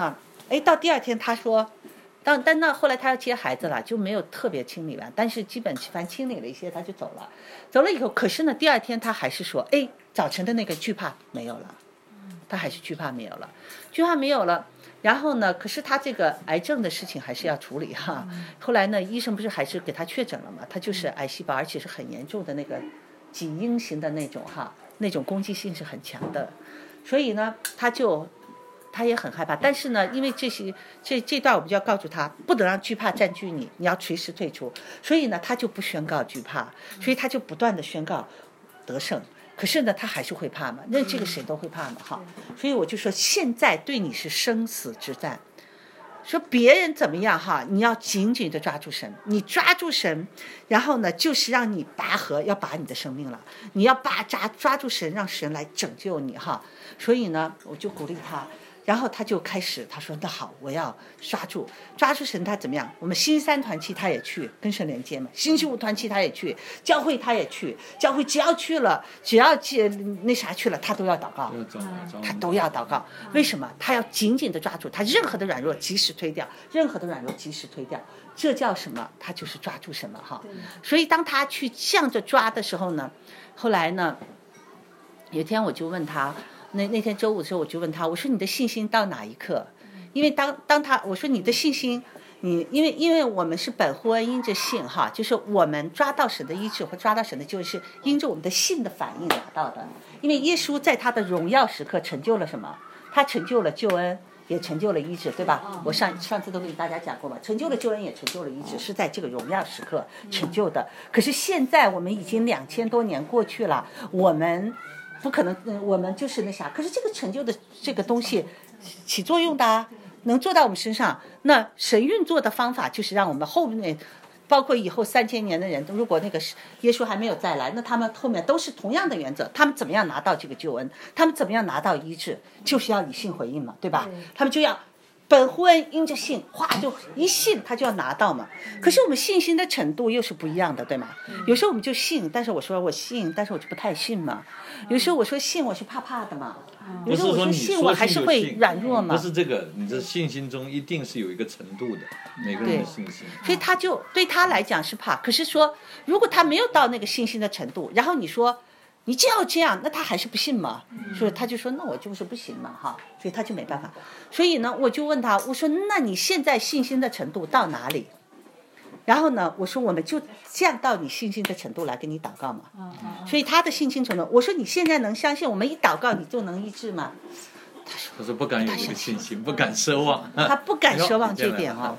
哎，到第二天他说，但但那后来他要接孩子了，就没有特别清理完，但是基本反正清理了一些，他就走了。走了以后，可是呢，第二天他还是说，哎，早晨的那个惧怕没有了，他还是惧怕没有了，惧怕没有了。然后呢，可是他这个癌症的事情还是要处理哈。后来呢，医生不是还是给他确诊了嘛？他就是癌细胞，而且是很严重的那个几阴型的那种哈，那种攻击性是很强的。所以呢，他就他也很害怕。但是呢，因为这些这这段我们就要告诉他，不能让惧怕占据你，你要随时退出。所以呢，他就不宣告惧怕，所以他就不断的宣告得胜。可是呢，他还是会怕嘛？那这个谁都会怕嘛，哈。所以我就说，现在对你是生死之战。说别人怎么样哈，你要紧紧的抓住神，你抓住神，然后呢，就是让你拔河，要拔你的生命了。你要把抓抓住神，让神来拯救你哈。所以呢，我就鼓励他。然后他就开始，他说：“那好，我要抓住抓住神。他怎么样？我们星期三团契他也去跟神连接嘛，星期五团契他也去，教会他也去，教会只要去了，只要那啥去了，他都要祷告，他都要祷告。为什么？他要紧紧的抓住，他任何的软弱及时推掉，任何的软弱及时推掉。这叫什么？他就是抓住什么哈。所以当他去向着抓的时候呢，后来呢，有一天我就问他。”那那天周五的时候，我就问他，我说你的信心到哪一刻？因为当当他我说你的信心，你因为因为我们是本乎恩因着信哈，就是我们抓到神的医治或抓到神的救是因着我们的信的反应拿到的。因为耶稣在他的荣耀时刻成就了什么？他成就了救恩，也成就了医治，对吧？我上上次都跟大家讲过嘛，成就了救恩也成就了医治，是在这个荣耀时刻成就的。可是现在我们已经两千多年过去了，我们。不可能，嗯，我们就是那啥。可是这个成就的这个东西起作用的啊，能做到我们身上。那神运作的方法就是让我们后面，包括以后三千年的人，如果那个耶稣还没有再来，那他们后面都是同样的原则。他们怎么样拿到这个救恩？他们怎么样拿到医治？就是要以信回应嘛，对吧？他们就要。本乎恩因着信，哗就一信他就要拿到嘛。可是我们信心的程度又是不一样的，对吗？有时候我们就信，但是我说我信，但是我就不太信嘛。有时候我说信，我是怕怕的嘛。有时候我说信，我还是会软弱嘛。 不是这个，你这信心中一定是有一个程度的，每个人的信心。 所以他就对他来讲是怕。可是说，如果他没有到那个信心的程度，然后你说。你就要这样，那他还是不信嘛？所以他就说，那我就是不行嘛，哈，所以他就没办法。所以呢，我就问他，我说，那你现在信心的程度到哪里？然后呢，我说我们就降到你信心的程度来给你祷告嘛。所以他的信心程度，我说你现在能相信我们一祷告你就能医治吗？他说， 他说不敢有这个信心，不敢奢望。 他不敢奢望这点哦。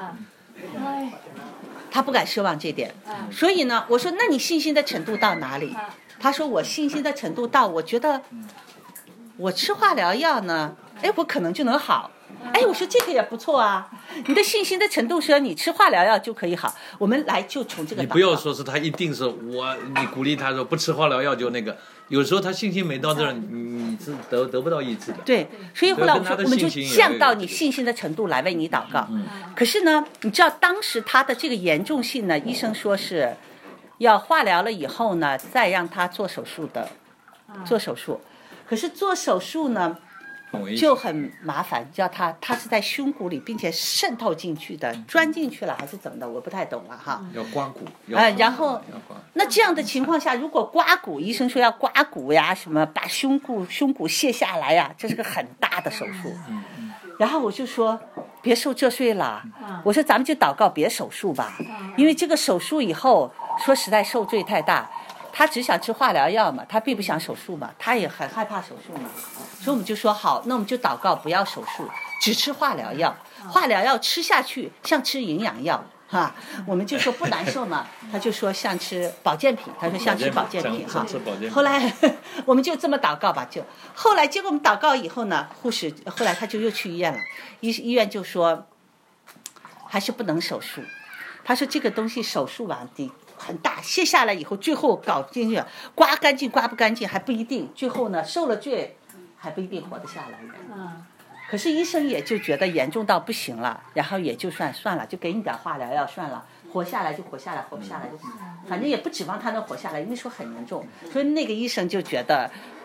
他不敢奢望这点，所以呢，我说那你信心的程度到哪里？他说我信心的程度到，我觉得我吃化疗药呢，哎，我可能就能好。哎，我说这个也不错啊。你的信心的程度说你吃化疗药就可以好，我们来就从这个。 你不要说是他一定是我，你鼓励他说不吃化疗药就那个。有时候他信心没到这儿，你是得得不到医治的。 对，所以后来我说，我们就降到你信心的程度来为你祷告。嗯、可是呢，你知道当时他的这个严重性呢，医生说是要化疗了以后呢，再让他做手术的，做手术。可是做手术呢，就很麻烦，叫他他是在胸骨里，并且渗透进去的，钻进去了还是怎么的，我不太懂了哈。 要刮骨。 呃，然后那这样的情况下，如果刮骨，医生说要刮骨呀，什么把胸骨胸骨卸下来呀，这是个很大的手术。然后我就说别受这税了，我说咱们就祷告别手术吧，因为这个手术以后说实在受罪太大。他只想吃化疗药嘛，他并不想手术嘛，他也很害怕手术嘛，所以我们就说好，那我们就祷告不要手术，只吃化疗药，化疗药吃下去像吃营养药哈，我们就说不难受嘛，他就说像吃保健品，他说像吃保健品哈。后来我们就这么祷告吧，就后来结果我们祷告以后呢，护士后来他就又去医院了，医医院就说还是不能手术，他说这个东西手术完的。很大，卸下来以后，最后搞进去，刮干净刮不干净还不一定，最后呢受了罪，还不一定活得下来的。嗯。可是医生也就觉得严重到不行了，然后也就算算了，就给你点化疗药算了，活下来就活下来，活不下来就，反正也不指望他能活下来，因为说很严重，所以那个医生就觉得，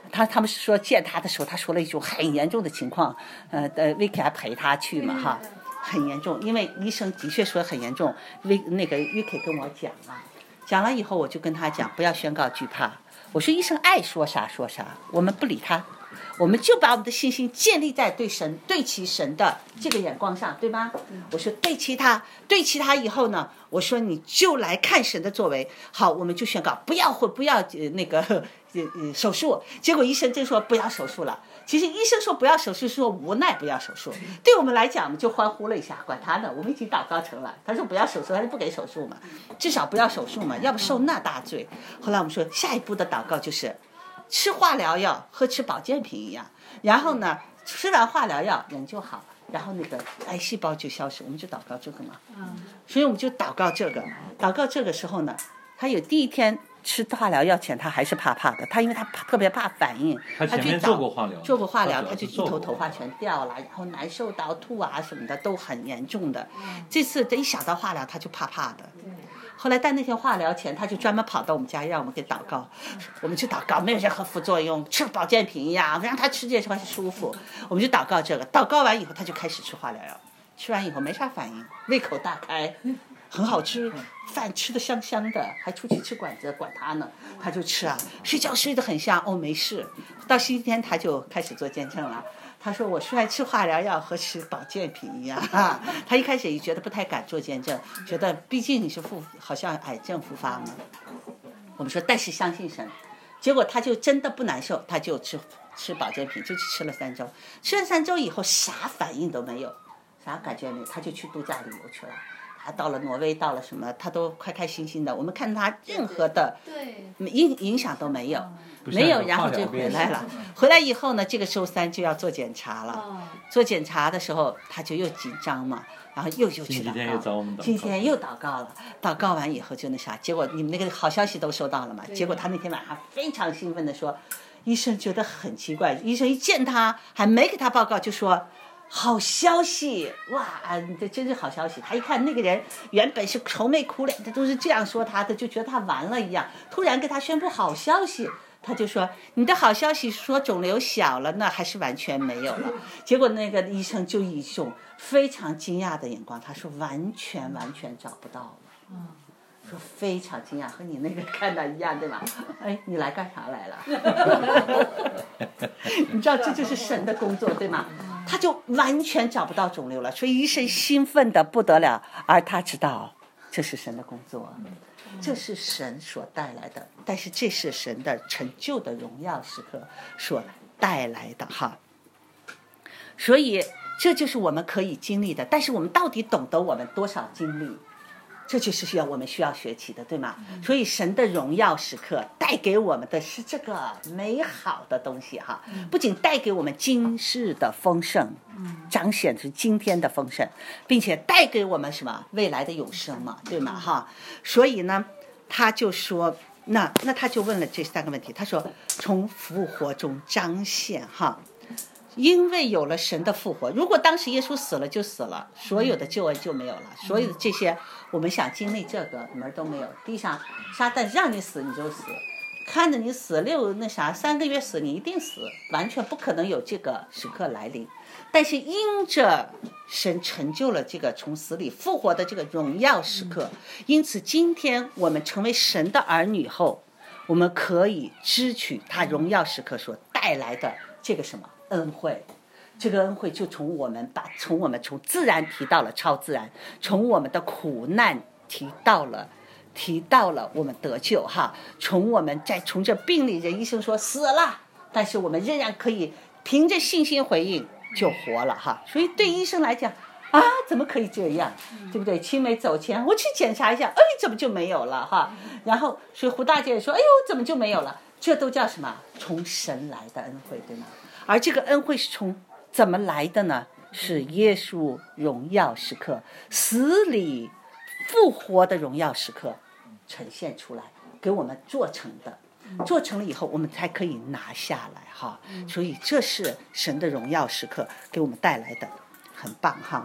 他他们是说见他的时候，他说了一种很严重的情况，呃呃，维克还陪他去嘛哈，很严重，因为医生的确说很严重。维那个维克跟我讲啊，讲了以后我就跟他讲，不要宣告惧怕。我说医生爱说啥说啥，我们不理他，我们就把我们的信心建立在对神对齐神的这个眼光上，对吧？我说对齐他，对齐他以后呢，我说你就来看神的作为。好，我们就宣告不要会不要、呃、那个呃手术。结果医生就说不要手术了。其实医生说不要手术，说无奈不要手术。对我们来讲，我们就欢呼了一下，管他呢，我们已经祷告成了。他说不要手术，还是不给手术嘛，至少不要手术嘛，要不受那大罪。后来我们说下一步的祷告就是吃化疗药和吃保健品一样，然后呢吃完化疗药人就好，然后那个癌细胞就消失，我们就祷告这个嘛。所以我们就祷告这个，祷告这个时候呢，他有第一天吃化疗药前他还是怕怕的，他因为他特别怕反应， 他前面做过化疗， 做过化疗，他就一头头发全掉了，然后难受到吐啊什么的都很严重的。这次一想到化疗他就怕怕的。后来在那天化疗前，他就专门跑到我们家让我们给祷告，我们就祷告没有任何副作用，吃保健品一样，让他吃这些舒服。我们就祷告这个，祷告完以后他就开始吃化疗药，吃完以后没啥反应，胃口大开，很好吃，饭吃的香香的，还出去吃馆子，管他呢，他就吃啊，睡觉睡得很香，哦没事。到星期天他就开始做见证了。他说我虽然吃化疗药和吃保健品一样，他一开始也觉得不太敢做见证，觉得毕竟你是复好像癌症复发嘛。我们说但是相信神，结果他就真的不难受，他就吃吃保健品，就吃了三周，吃了三周以后啥反应都没有，啥感觉没有，他就去度假旅游去了。他到了挪威，到了什么，他都开开心心的。我们看他任何的影影响都没有，没有，然后就回来了。回来以后呢，这个周三就要做检查了。做检查的时候，他就又紧张嘛，然后又又去祷告。今天又祷告了，祷告完以后就那啥，结果你们那个好消息都收到了嘛？结果他那天晚上非常兴奋的说，医生觉得很奇怪，医生一见他还没给他报告就说。好消息哇！这真是好消息。他一看那个人原本是愁眉苦脸的，都是这样说他的，就觉得他完了一样。突然给他宣布好消息，他就说：“你的好消息说肿瘤小了呢，还是完全没有了？”结果那个医生就以一种非常惊讶的眼光，他说：“完全完全找不到了。”说非常惊讶，和你那个看到一样，对吧？哎，你来干啥来了？你知道这就是神的工作，对吗？他就完全找不到肿瘤了，所以医生兴奋的不得了，而他知道这是神的工作，这是神所带来的，但是这是神的成就的荣耀时刻所带来的哈。所以这就是我们可以经历的，但是我们到底懂得我们多少经历？这就是需要我们需要学习的，对吗？所以神的荣耀时刻带给我们的是这个美好的东西哈，不仅带给我们今世的丰盛，彰显出今天的丰盛，并且带给我们什么未来的永生嘛，对吗？哈，所以呢，他就说，那那他就问了这三个问题，他说从复活中彰显哈。因为有了神的复活，如果当时耶稣死了就死了，所有的救恩就没有了，所有的这些我们想经历这个门都没有。地上撒旦让你死你就死，看着你死六那啥三个月死你一定死，完全不可能有这个时刻来临。但是因着神成就了这个从死里复活的这个荣耀时刻，因此今天我们成为神的儿女后，我们可以支取他荣耀时刻所带来的这个什么恩惠。这个恩惠就从我们把从我们从自然提到了超自然，从我们的苦难提到了提到了我们得救哈，从我们在从这病里人医生说死了，但是我们仍然可以凭着信心回应就活了哈。所以对医生来讲啊，怎么可以这样，对不对？青梅走前我去检查一下，哎，怎么就没有了哈？然后所以胡大姐说，哎呦，怎么就没有了？这都叫什么？从神来的恩惠，对吗？而这个恩惠是从怎么来的呢？是耶稣荣耀时刻，死里复活的荣耀时刻呈现出来，给我们做成的。做成了以后，我们才可以拿下来哈。所以这是神的荣耀时刻给我们带来的，很棒哈。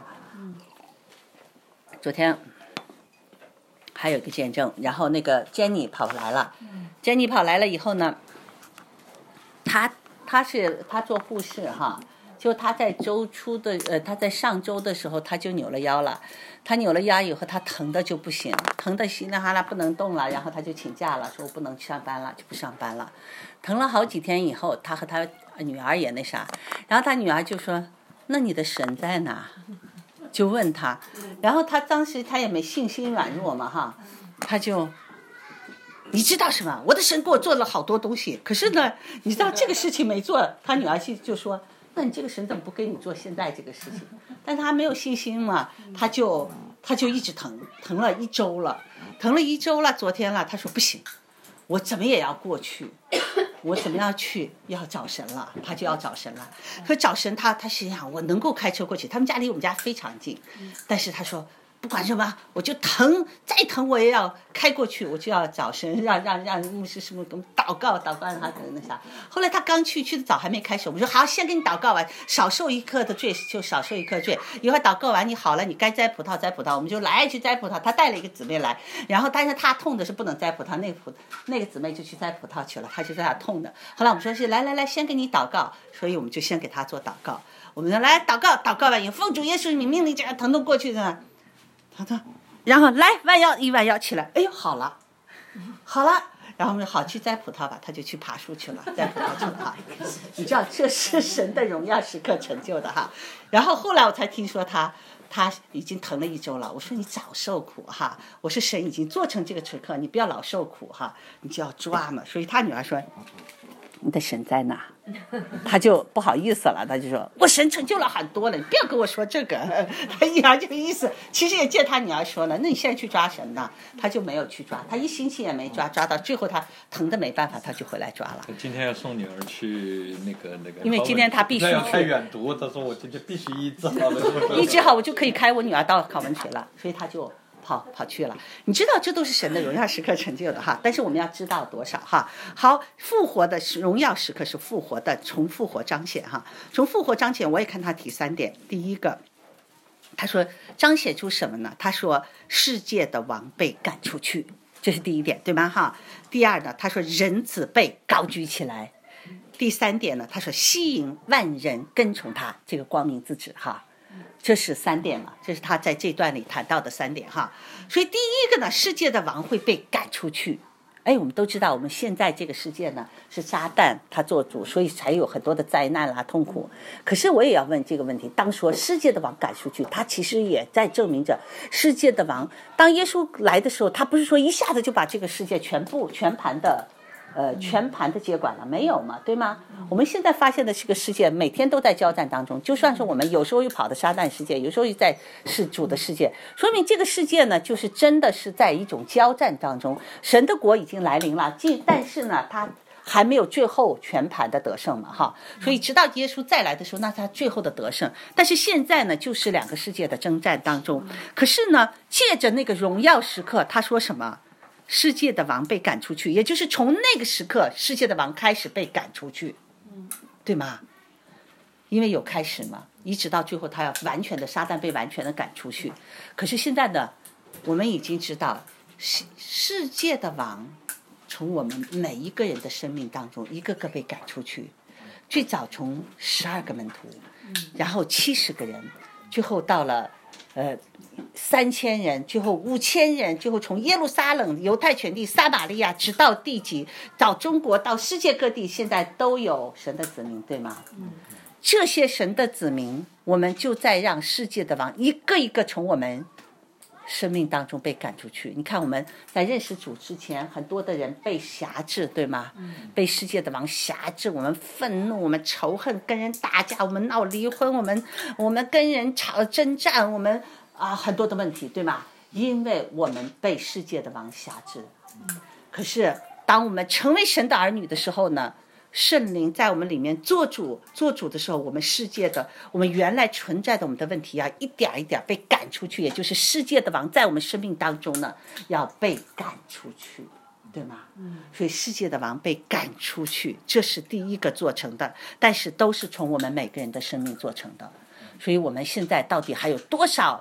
昨天还有一个见证，然后那个 Jenny 跑来了，Jenny 跑来了以后呢， 他他是他做护士哈，就他在周初的呃他在上周的时候他就扭了腰了，他扭了腰以后他疼的就不行，疼的稀里哗啦不能动了，然后他就请假了，说我不能去上班了，就不上班了。疼了好几天以后，他和他女儿也那啥，然后他女儿就说：“那你的神在哪？”就问他，然后他当时他也没信心软弱嘛哈，他就。你知道什么？我的神给我做了好多东西，可是呢，你知道这个事情没做，他女儿就就说：“那你这个神怎么不给你做现在这个事情？”但他没有信心嘛，他就他就一直疼，疼了一周了，疼了一周了，昨天了，他说不行，我怎么也要过去，我怎么样去要找神了，他就要找神了。可找神他他心想我能够开车过去，他们家离我们家非常近，但是他说。不管什么，我就疼，再疼我也要开过去，我就要找神，让让让牧师什么给我们祷告，祷告让他可能那啥。后来他刚去，去的早还没开始，我们说好，先给你祷告完，少受一颗的罪就少受一颗罪。一会儿祷告完你好了，你该摘葡萄摘葡萄，我们就来去摘葡萄。他带了一个姊妹来，然后但是他痛的是不能摘葡萄，那个葡那个姊妹就去摘葡萄去了，他就在那痛的。后来我们说是来来来，先给你祷告，所以我们就先给他做祷告。我们说来祷告，祷告完以后，奉主耶稣名命令这样疼痛过去的。他说，然后来弯腰一弯腰起来，哎呦好了，好了，然后我们好去摘葡萄吧，他就去爬树去了，摘葡萄去了哈。你知道这是神的荣耀时刻成就的哈。然后后来我才听说他他已经疼了一周了，我说你早受苦哈，我说神已经做成这个时刻，你不要老受苦哈，你就要抓嘛。所以他女儿说。你的神在哪？他就不好意思了，他就说我神成就了很多了，你不要跟我说这个。他女儿这个意思，其实也见他女儿说了，那你现在去抓神呢？他就没有去抓，他一星期也没抓，抓到最后他疼的没办法，他就回来抓了。 今天要送女儿去那个那个， 因为今天他必须要开远读，他说我今天必须医治好了， 医治好我就可以开我女儿到考文学了，所以他就。跑跑去了，你知道这都是神的荣耀时刻成就的哈，但是我们要知道多少哈。好，复活的荣耀时刻是复活的，从复活彰显哈，从复活彰显，我也看他提三点。第一个，他说彰显出什么呢？他说世界的王被赶出去，这是第一点，对吗哈？第二呢，他说人子被高举起来。第三点呢，他说吸引万人跟从他，这个光明之子哈。这是三点嘛，这是他在这段里谈到的三点哈。所以第一个呢，世界的王会被赶出去。哎，我们都知道，我们现在这个世界呢是撒旦他做主，所以才有很多的灾难啦、痛苦。可是我也要问这个问题：当说世界的王赶出去，他其实也在证明着世界的王。当耶稣来的时候，他不是说一下子就把这个世界全部全盘的。呃，全盘的接管了没有嘛？对吗？我们现在发现的这个世界每天都在交战当中，就算是我们有时候又跑的撒旦世界，有时候又在是主的世界，说明这个世界呢，就是真的是在一种交战当中。神的国已经来临了，但是呢，他还没有最后全盘的得胜嘛，哈。所以直到耶稣再来的时候，那他最后的得胜。但是现在呢，就是两个世界的征战当中。可是呢，借着那个荣耀时刻，他说什么？世界的王被赶出去，也就是从那个时刻，世界的王开始被赶出去，对吗？因为有开始嘛，一直到最后他要完全的撒旦被完全的赶出去。可是现在呢，我们已经知道世世界的王从我们每一个人的生命当中一个个被赶出去。最早从十二个门徒，然后七十个人，最后到了呃，三千人，最后五千人，最后从耶路撒冷、犹太全地、撒玛利亚，直到地极，到中国，到世界各地，现在都有神的子民，对吗？嗯，这些神的子民，我们就在让世界的王一个一个从我们生命当中被赶出去。你看我们在认识主之前，很多的人被辖制，对吗？嗯，被世界的王辖制，我们愤怒，我们仇恨，跟人打架，我们闹离婚，我们我们跟人吵征战，我们啊很多的问题，对吗？因为我们被世界的王辖制。嗯，可是当我们成为神的儿女的时候呢，圣灵在我们里面做主做主的时候，我们世界的我们原来存在的我们的问题啊，一点一点被赶出去，也就是世界的王在我们生命当中呢要被赶出去，对吗？嗯，所以世界的王被赶出去，这是第一个做成的，但是都是从我们每个人的生命做成的。所以我们现在到底还有多少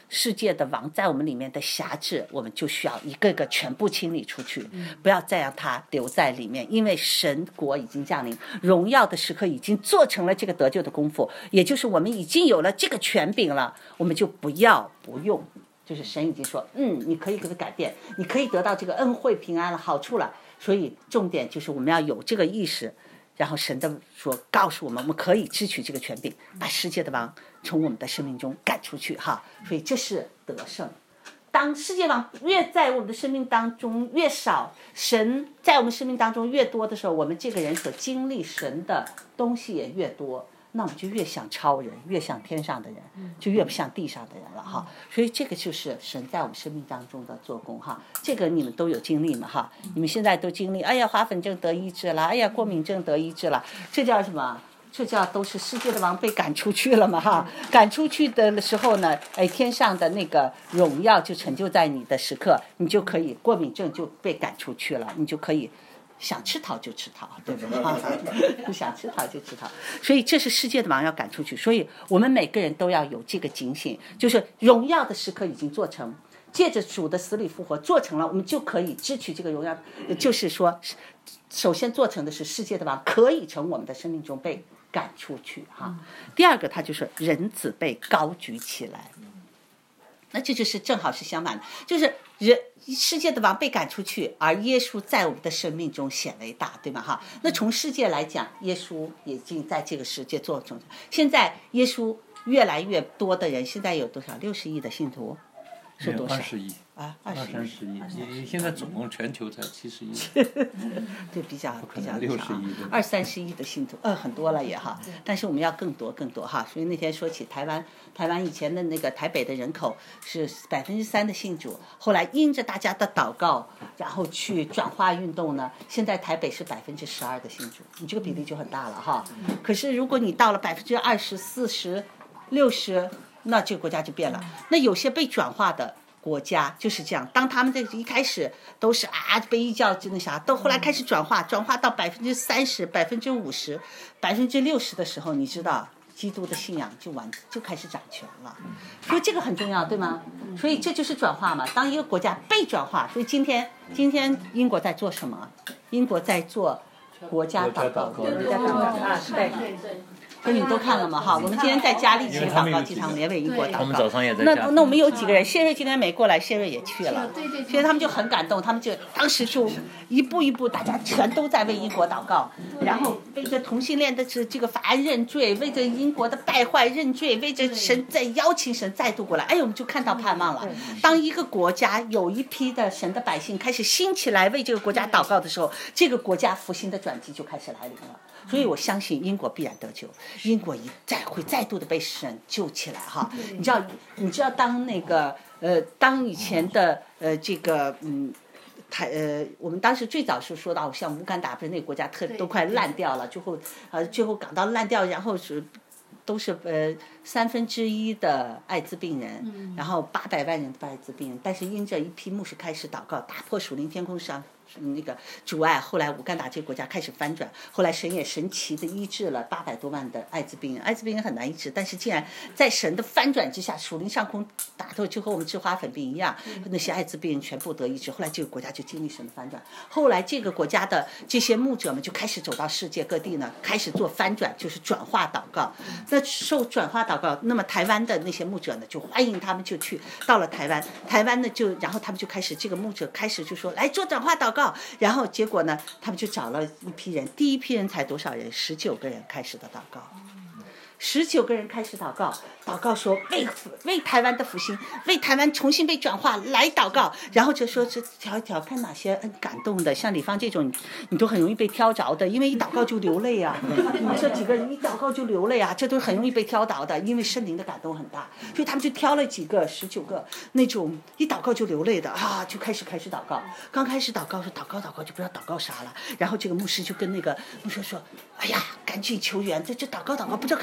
世界的王在我们里面的辖制，我们就需要一个个全部清理出去，不要再让它留在里面，因为神国已经降临，荣耀的时刻已经做成了这个得救的功夫，也就是我们已经有了这个权柄了，我们就不要不用，就是神已经说，嗯，你可以给它改变，你可以得到这个恩惠平安了好处了，所以重点就是我们要有这个意识，然后神的说告诉我们，我们可以支取这个权柄，把世界的王从我们的生命中赶出去哈，所以这是得胜。当世界王越在我们的生命当中越少，神在我们生命当中越多的时候，我们这个人所经历神的东西也越多，那我们就越像超人，越像天上的人，就越不像地上的人了哈。所以这个就是神在我们生命当中的做工哈。这个你们都有经历嘛哈？你们现在都经历，哎呀，花粉症得医治了，哎呀，过敏症得医治了，这叫什么？这叫都是世界的王被赶出去了嘛哈，赶出去的时候呢，哎，天上的那个荣耀就成就在你的时刻，你就可以过敏症就被赶出去了，你就可以想吃桃就吃桃，对不对？想吃桃就吃桃，所以这是世界的王要赶出去，所以我们每个人都要有这个警醒，就是荣耀的时刻已经做成，借着主的死里复活做成了，我们就可以支取这个荣耀，就是说首先做成的是世界的王可以从我们的生命中被赶出去哈。第二个他就是人子被高举起来，那这就是正好是相反的，就是人世界的王被赶出去，而耶稣在我们的生命中显为大，对吗哈？那从世界来讲，耶稣已经在这个世界做成，现在耶稣越来越多的人，现在有多少？六十亿的信徒是多少？ 二十亿啊，二三十亿，你现在总共全球才七十亿， 对，比较比较六十亿， 二三十亿的信徒，呃，很多了也哈。但是我们要更多更多哈。所以那天说起台湾，台湾以前的那个台北的人口是百分之三的信主，后来因着大家的祷告，然后去转化运动呢，现在台北是百分之十二的信主，你这个比例就很大了哈。可是如果你到了百分之二十四十、六十，那这个国家就变了。那有些被转化的国家就是这样，当他们这一开始都是啊被异教就那啥，到后来开始转化，转化到百分之三十、百分之五十、百分之六十的时候，你知道基督的信仰就完就开始掌权了。所以这个很重要，对吗？所以这就是转化嘛。当一个国家被转化，所以今天今天英国在做什么？英国在做国家祷告，国家祷告啊，对。那你们都看了吗？哈，我们今天在家里请祷告祭堂，连为英国祷告。 我们早上也在那那我们有几个人？谢瑞今天没过来，谢瑞也去了。对对。所以他们就很感动，他们就当时就一步一步，大家全都在为英国祷告，然后为着同性恋的这这个法案认罪，为着英国的败坏认罪，为着神在邀请神再度过来。哎呦，我们就看到盼望了。当一个国家有一批的神的百姓开始兴起来为这个国家祷告的时候，这个国家复兴的转机就开始来临了。所以我相信英国必然得救，英国一再会再度的被神救起来哈。你知道，你知道当那个呃，当以前的呃这个嗯，台呃，我们当时最早是说到像乌干达，不是那个国家特都快烂掉了，最后呃最后港到烂掉，然后是都是呃三分之一的艾滋病人，然后八百万人的艾滋病人，但是因着一批牧师开始祷告，打破属灵天空上那个阻碍，后来乌干达这个国家开始翻转，后来神也神奇的医治了八百多万的艾滋病人。艾滋病人很难医治，但是竟然在神的翻转之下，属灵上空打透，就和我们治花粉病一样，那些艾滋病人全部得医治。后来这个国家就经历神的翻转，后来这个国家的这些牧者们就开始走到世界各地呢，开始做翻转，就是转化祷告。那受转化祷告，那么台湾的那些牧者呢，就欢迎他们就去到了台湾，台湾呢就然后他们就开始这个牧者开始就说来做转化祷告。然后结果呢，他们就找了一批人，第一批人才多少人？十九个人开始的祷告，十九个人开始祷告，祷告说为为台湾的复兴，为台湾重新被转化来祷告，然后就说这挑一挑，看哪些很感动的，像李芳这种，你都很容易被挑着的，因为一祷告就流泪啊。你这几个人一祷告就流泪啊，这都很容易被挑着的，因为圣灵的感动很大，所以他们就挑了几个十九个那种一祷告就流泪的啊，就开始开始祷告。刚开始祷告说祷告祷告就不知道祷告啥了，然后这个牧师就跟那个牧师说，哎呀，赶紧求援，这这祷告祷告不知道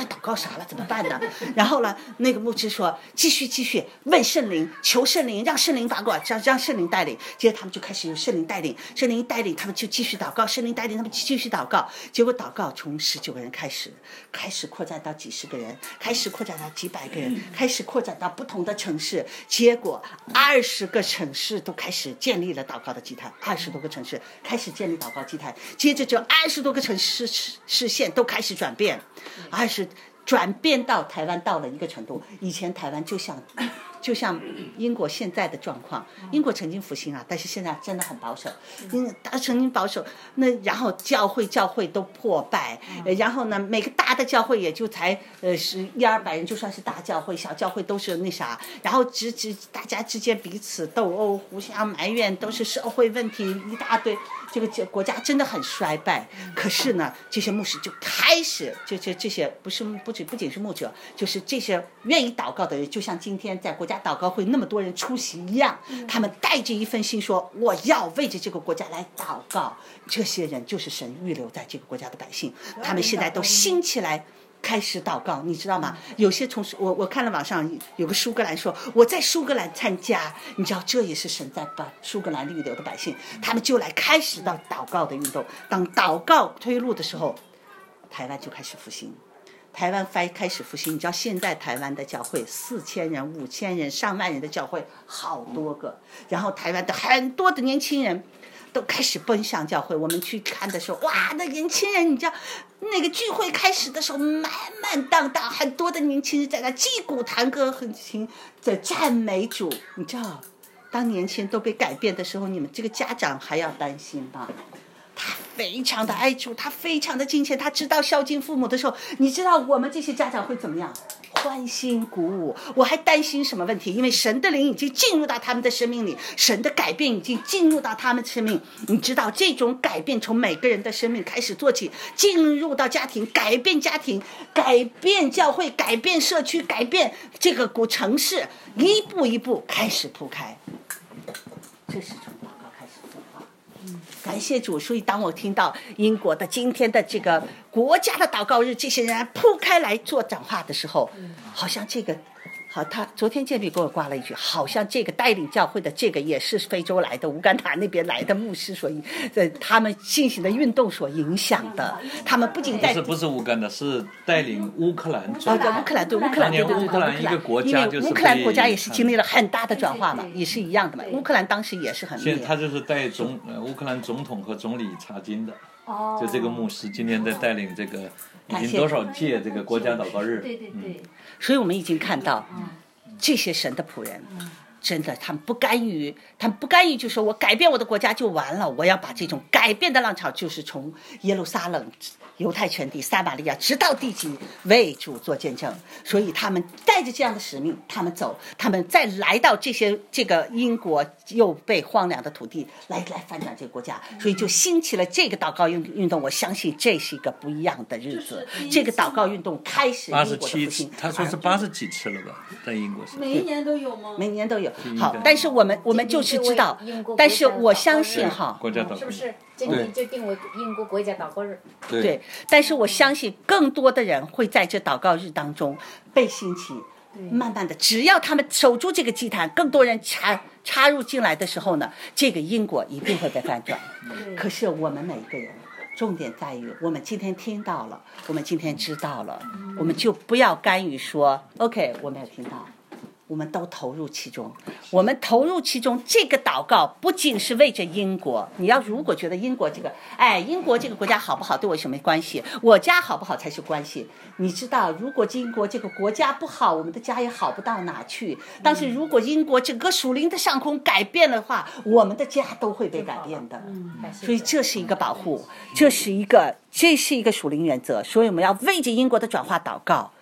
了，祷告啥了？怎么办呢？然后呢，那个牧师说继续继续问圣灵，求圣灵，让圣灵把管，让让圣灵带领。接着他们就开始由圣灵带领，圣灵带领他们就继续祷告，圣灵带领他们继续祷告。结果祷告从十九个人开始，开始扩展到几十个人，开始扩展到几百个人，开始扩展到不同的城市。结果二十个城市都开始建立了祷告的祭坛，二十多个城市开始建立祷告祭坛。接着这二十多个城市市县都开始转变，二十转变到台湾到了一个程度。以前台湾就像就像英国现在的状况，英国曾经复兴啊，但是现在真的很保守，嗯，他曾经保守，那然后教会教会都破败，然后呢，每个大的教会也就才呃是一二百人，就算是大教会，小教会都是那啥，然后直直大家之间彼此斗殴，互相埋怨，都是社会问题一大堆，这个这国家真的很衰败。可是呢，这些牧师就开始，这这这些不是不止不仅是牧者，就是这些愿意祷告的人，就像今天在国家祷告会那么多人出席一样，他们带着一份心说我要为着这个国家来祷告。这些人就是神预留在这个国家的百姓，他们现在都兴起来开始祷告，你知道吗？有些从我我看了网上有个苏格兰说我在苏格兰参加，你知道这也是神在把苏格兰预留的百姓，他们就来开始到祷告的运动。当祷告推入的时候，台湾就开始复兴。台湾开始复兴，你知道现在台湾的教会四千人、五千人、上万人的教会好多个，然后台湾的很多的年轻人都开始奔向教会。我们去看的时候，哇，那年轻人，你知道那个聚会开始的时候满满当当，很多的年轻人在那击鼓弹歌，很轻在赞美主。你知道当年轻人都被改变的时候，你们这个家长还要担心吗？他非常的爱主，他非常的敬虔，他知道孝敬父母的时候，你知道我们这些家长会怎么样？欢欣鼓舞。我还担心什么问题？因为神的灵已经进入到他们的生命里，神的改变已经进入到他们的生命。你知道这种改变从每个人的生命开始做起，进入到家庭，改变家庭，改变教会，改变社区，改变这个古城市，一步一步开始铺开。这是从祷告开始做啊。感谢主。所以当我听到英国的今天的这个国家的祷告日，这些人铺开来做讲话的时候，好像这个好，他昨天建律给我挂了一句，好像这个带领教会的这个也是非洲来的乌干达那边来的牧师所呃他们进行的运动所影响的。他们不仅在不是不是乌干达，是带领乌克兰转化。乌克兰对乌克兰对对对乌克兰一个国家就是因为乌克兰国家也是经历了很大的转化嘛，也是一样的嘛。乌克兰当时也是很现在他就是带总呃乌克兰总统和总理查经的。哦，就这个牧师今天在带领这个已经多少届这个国家祷告日。 对对对。 嗯，所以我们已经看到这些神的仆人，真的他们不甘于，他们不甘于就说我改变我的国家就完了，我要把这种改变的浪潮，就是从耶路撒冷、犹太全地、撒玛利亚直到地极为主做见证。所以他们带着这样的使命，他们走，他们再来到这些这个英国又被荒凉的土地，来来翻转这个国家，所以就兴起了这个祷告运运动。我相信这是一个不一样的日子，这个祷告运动开始英国的复兴。 他说是八十几次了吧，在英国是每一年都有吗？ 每年都有。好，但是我们我们就是知道，但是我相信哈， 国家祷告是不是今年就定为英国国家祷告日？ 对， 对，但是我相信更多的人会在这祷告日当中被兴起，慢慢的，只要他们守住这个祭坛，更多人插插入进来的时候呢，这个英国一定会被翻转。可是我们每一个人，重点在于我们今天听到了，我们今天知道了，我们就不要干预说 OK 我没有听到，我们都投入其中，我们投入其中。这个祷告不仅是为着英国，你要如果觉得英国这个，哎，英国这个国家好不好对我什么关系？我家好不好才是关系。你知道，如果英国这个国家不好，我们的家也好不到哪去。但是如果英国整个属灵的上空改变的话，我们的家都会被改变的。所以这是一个保护，这是一个这是一个属灵原则。所以我们要为着英国的转化祷告。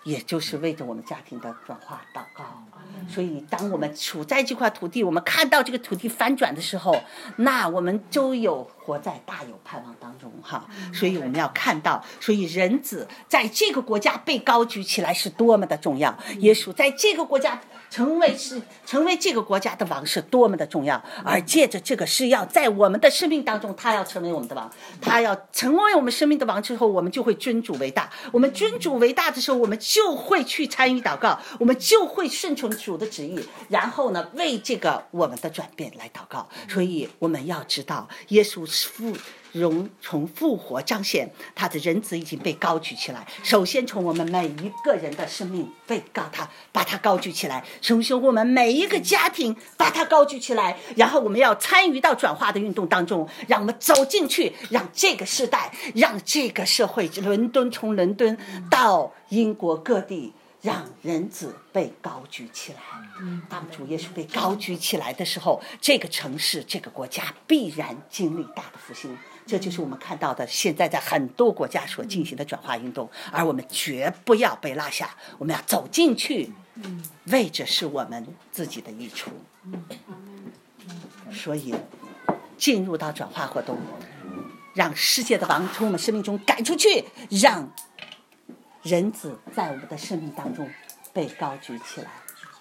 也就是为着我们家庭的转化祷告。所以当我们处在这块土地，我们看到这个土地翻转的时候，那我们就有活在大有盼望当中哈。所以我们要看到，所以人子在这个国家被高举起来是多么的重要，耶稣在这个国家成为是成为这个国家的王是多么的重要，而借着这个是要在我们的生命当中，他要成为我们的王，他要成为我们生命的王之后，我们就会尊主为大。我们尊主为大的时候，我们就会去参与祷告，我们就会顺从主的旨意，然后呢，为这个我们的转变来祷告。所以我们要知道，耶稣复荣从复活彰显他的人子已经被高举起来。首先从我们每一个人的生命被高他把他高举起来，从我们每一个家庭把他高举起来，然后我们要参与到转化的运动当中，让我们走进去，让这个时代，让这个社会，伦敦从伦敦到英国各地，让人子被高举起来。当主耶稣被高举起来的时候，这个城市这个国家必然经历大的复兴。这就是我们看到的现在在很多国家所进行的转化运动，而我们绝不要被落下，我们要走进去，为着是我们自己的益处。所以进入到转化活动，让世界的王从我们生命中赶出去，让人子在我们的生命当中被高举起来。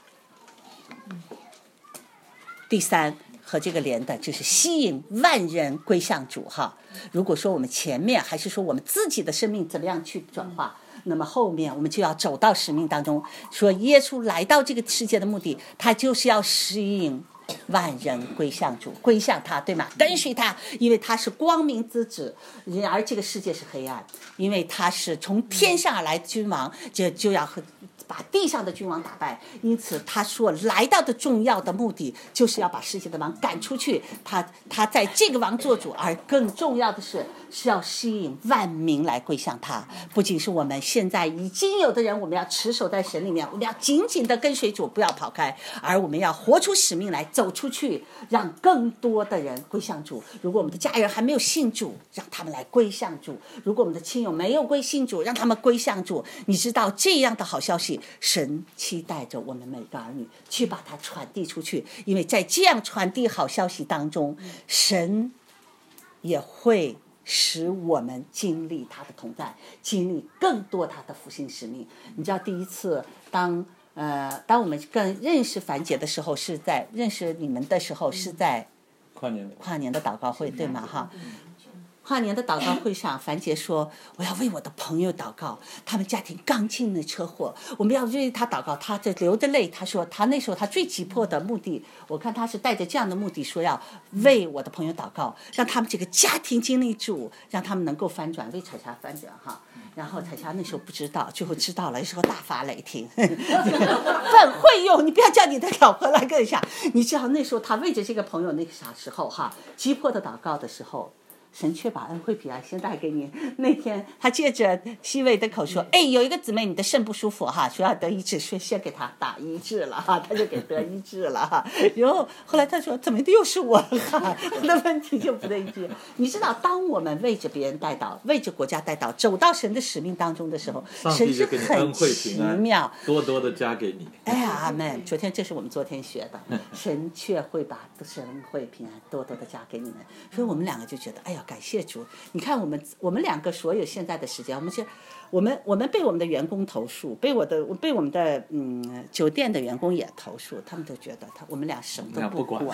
第三和这个连的就是吸引万人归向主哈。如果说我们前面还是说我们自己的生命怎么样去转化，那么后面我们就要走到使命当中，说耶稣来到这个世界的目的，他就是要吸引万人归向主，归向他，对吗？跟随他，因为他是光明之子，而这个世界是黑暗，因为他是从天上而来的君王，就就要和把地上的君王打败。因此他所来到的重要的目的就是要把世界的王赶出去，他他在这个王做主，而更重要的是是要吸引万民来归向他。不仅是我们现在已经有的人，我们要持守在神里面，我们要紧紧的跟随主，不要跑开，而我们要活出使命来，走出去，让更多的人归向主。如果我们的家人还没有信主，让他们来归向主；如果我们的亲友没有归信主，让他们归向主。你知道这样的好消息，神期待着我们每个儿女去把它传递出去，因为在这样传递好消息当中，神也会使我们经历他的同在，经历更多他的复兴使命。你知道第一次当呃，当我们更认识樊姐的时候，是在认识你们的时候，是在跨年跨年的祷告会，对吗？哈。跨年的祷告会上，樊姐说：“我要为我的朋友祷告，他们家庭刚经历车祸，我们要为他祷告。”他在流着泪，他说他那时候他最急迫的目的，我看他是带着这样的目的，说要为我的朋友祷告，让他们这个家庭经历主，让他们能够翻转，为彩霞翻转哈。然后彩霞那时候不知道，最后知道了，说大发雷霆，很会用。你不要叫你的老婆来跟一下，你知道那时候他为着这个朋友那个啥时候哈，急迫的祷告的时候。神却把恩惠平安先带给你。那天他借着西魏的口说：“哎，有一个姊妹你的肾不舒服哈，说要得医治，说先给他打医治了哈，他就给得医治了哈。然后后来他说怎么的又是我哈，他的问题就不得医治。你知道，当我们为着别人带祷，为着国家带祷，走到神的使命当中的时候，神是很奇妙， 多多的加给你。 哎呀，阿门！昨天这是我们昨天学的，神却会把神会平安多多的加给你们。所以我们两个就觉得，哎呀。感谢主！你看我们我们两个所有现在的时间，我们是，我们我们被我们的员工投诉，被我的被我们的嗯酒店的员工也投诉，他们都觉得他我们俩什么都不管。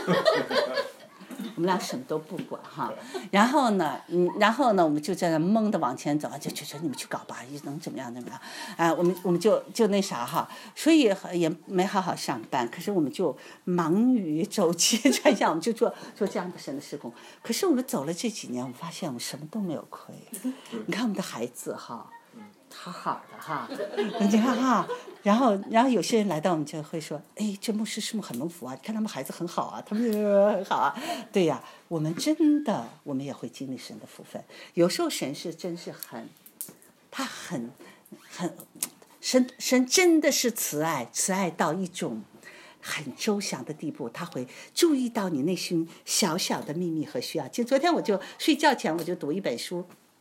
我们俩什么都不管哈，然后呢，嗯，然后呢，我们就在那懵的往前走，就就说你们去搞吧，能怎么样怎么样，啊，我们我们就就那啥哈，所以也没好好上班，可是我们就忙于走街串巷，我们就做做这样的神的事工。可是我们走了这几年，我们发现我们什么都没有亏。你看我们的孩子哈。好好的哈，你看哈，然后然后有些人来到我们就会说，哎，这牧师是不是很蒙福啊？你看他们孩子很好啊，他们很好啊。对呀，我们真的我们也会经历神的福分。有时候神是真是很，他很很神神真的是慈爱，慈爱到一种很周详的地步，他会注意到你内心小小的秘密和需要。就昨天我就睡觉前我就读一本书。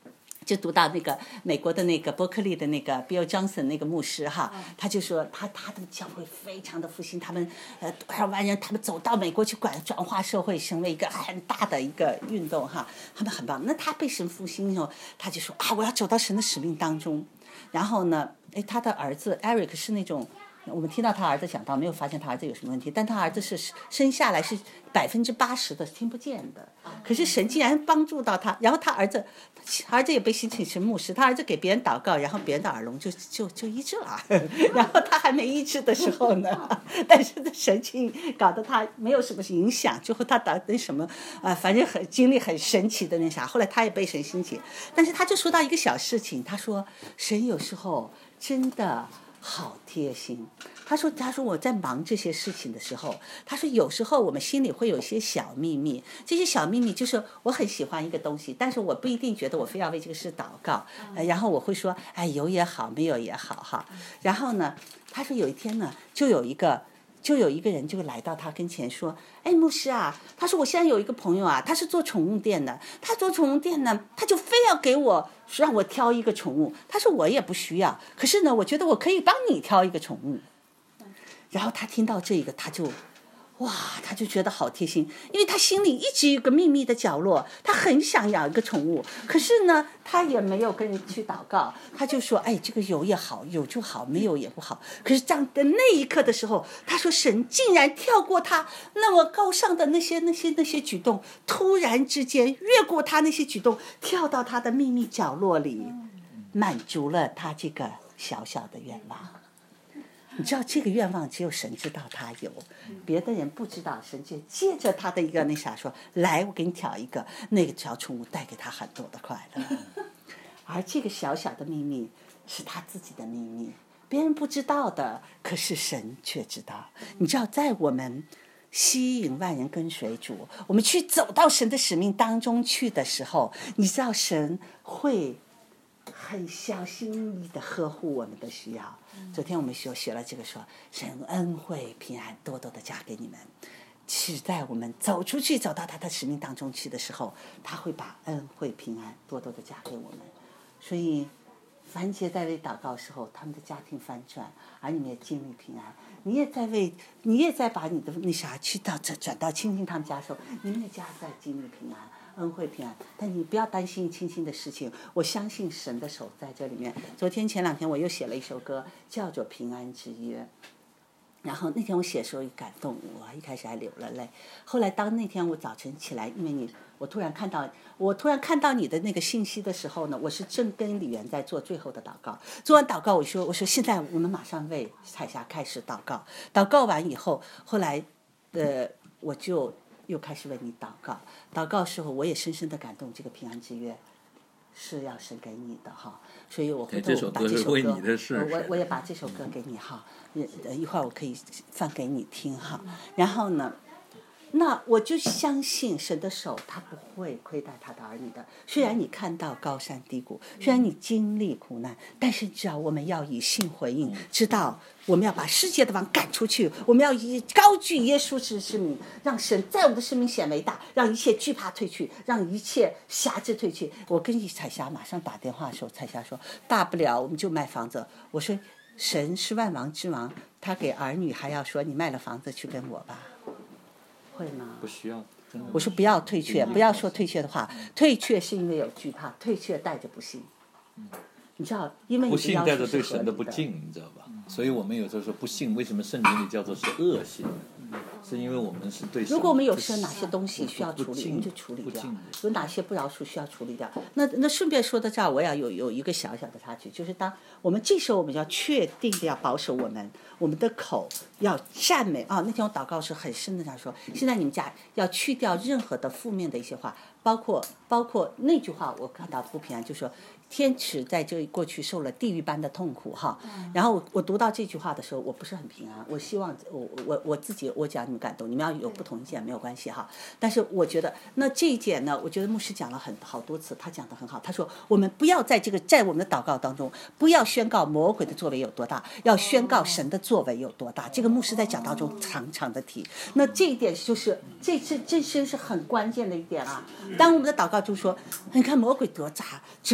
就读到那个美国的那个伯克利的那个 Bill Johnson 那个牧师哈，他就说他他的教会非常的复兴，他们呃多少万人，他们走到美国去管转化社会，成为一个很大的一个运动哈，他们很棒。那他被神复兴以后，他就说啊，我要走到神的使命当中。然后呢，哎，他的儿子 Eric 是那种。我们听到他儿子讲到，没有发现他儿子有什么问题，但他儿子是生下来是百分之八十的听不见的，可是神竟然帮助到他，然后他儿子，儿子也被兴起成牧师，他儿子给别人祷告，然后别人的耳聋就就就医治了，然后他还没医治的时候呢，但是神情搞得他没有什么影响，最后他打那什么啊、呃，反正很经历很神奇的那啥，后来他也被神兴起，但是他就说到一个小事情，他说神有时候真的。好贴心，他说：“他说我在忙这些事情的时候，他说有时候我们心里会有一些小秘密，这些小秘密就是我很喜欢一个东西，但是我不一定觉得我非要为这个事祷告，呃、然后我会说，哎，有也好，没有也好哈。然后呢，他说有一天呢，就有一个。”就有一个人就来到他跟前说，哎，牧师啊，他说我现在有一个朋友啊，他是做宠物店的，他做宠物店呢，他就非要给我让我挑一个宠物，他说我也不需要，可是呢，我觉得我可以帮你挑一个宠物。然后他听到这个，他就哇，他就觉得好贴心，因为他心里一直有个秘密的角落，他很想养一个宠物，可是呢，他也没有跟人去祷告，他就说，哎，这个有也好，有就好，没有也不好。可是这样的那一刻的时候，他说神竟然跳过他那么高尚的那些那些那些举动，突然之间越过他那些举动，跳到他的秘密角落里，满足了他这个小小的愿望。你知道这个愿望只有神知道他有，别的人不知道，神就借着他的一个那啥说，来我给你挑一个，那个小宠物带给他很多的快乐。而这个小小的秘密是他自己的秘密，别人不知道的，可是神却知道。你知道在我们吸引万人跟随主，我们去走到神的使命当中去的时候，你知道神会很小心翼翼地呵护我们的需要。昨天我们学学了这个说，神恩惠平安多多的加给你们，是在我们走出去走到他的使命当中去的时候，他会把恩惠平安多多的加给我们。所以凡姐在为祷告的时候，他们的家庭翻转，而你们也经历平安，你也在为你也在把你的那啥去到转转到亲近他们家的时候，你们的家在经历平安恩惠平安。但你不要担心亲亲的事情，我相信神的手在这里面。昨天前两天我又写了一首歌叫做平安之约，然后那天我写的时候一感动，我一开始还流了泪，后来当那天我早晨起来，因为你我突然看到我突然看到你的那个信息的时候呢，我是正跟李元在做最后的祷告，做完祷告我说我说现在我们马上为彩霞开始祷告，祷告完以后，后来呃我就又开始为你祷告，祷告的时候我也深深的感动，这个平安之约是要神给你的哈，所以我回头把这首歌，我我也把这首歌给你哈，一会儿我可以放给你听哈。然后呢，那我就相信神的手他不会亏待他的儿女的。虽然你看到高山低谷，虽然你经历苦难，但是只要我们要以信回应，知道我们要把世界的王赶出去，我们要以高举耶稣之生命，让神在我们的生命显为大，让一切惧怕退去，让一切辖制退去。我跟彩霞马上打电话的时候，彩霞说大不了我们就卖房子。我说神是万王之王，他给儿女还要说你卖了房子去跟我吧，会吗？ 不需要。 我说不要退却，不要说退却的话，退却是因为有惧怕，退却带着不信。你知道，因为你不信带着对神的不敬，你知道吧？所以我们有时候说不信，为什么圣经里叫做是恶信？是因为我们是对神。 如果我们有时哪些东西需要处理，我们就处理掉；有哪些不饶恕需要处理掉。那那顺便说到这儿，我要有有一个小小的插曲，就是当我们这时候我们要确定的要保守我们我们的口要赞美啊。那天我祷告是很深的，他说现在你们家要去掉任何的负面的一些话，包括包括那句话我看到不平安，就说天使在这过去受了地狱般的痛苦哈。然后我读到这句话的时候，我不是很平安。我希望我我我自己我讲你们感动，你们要有不同意见没有关系哈。但是我觉得那这一点呢，我觉得牧师讲了很好多次，他讲得很好。他说我们不要在这个在我们的祷告当中，不要宣告魔鬼的作为有多大，要宣告神的作为有多大。这个牧师在讲道中常常的提。那这一点就是这这这些是很关键的一点啊。当我们的祷告就说，你看魔鬼多大，折磨到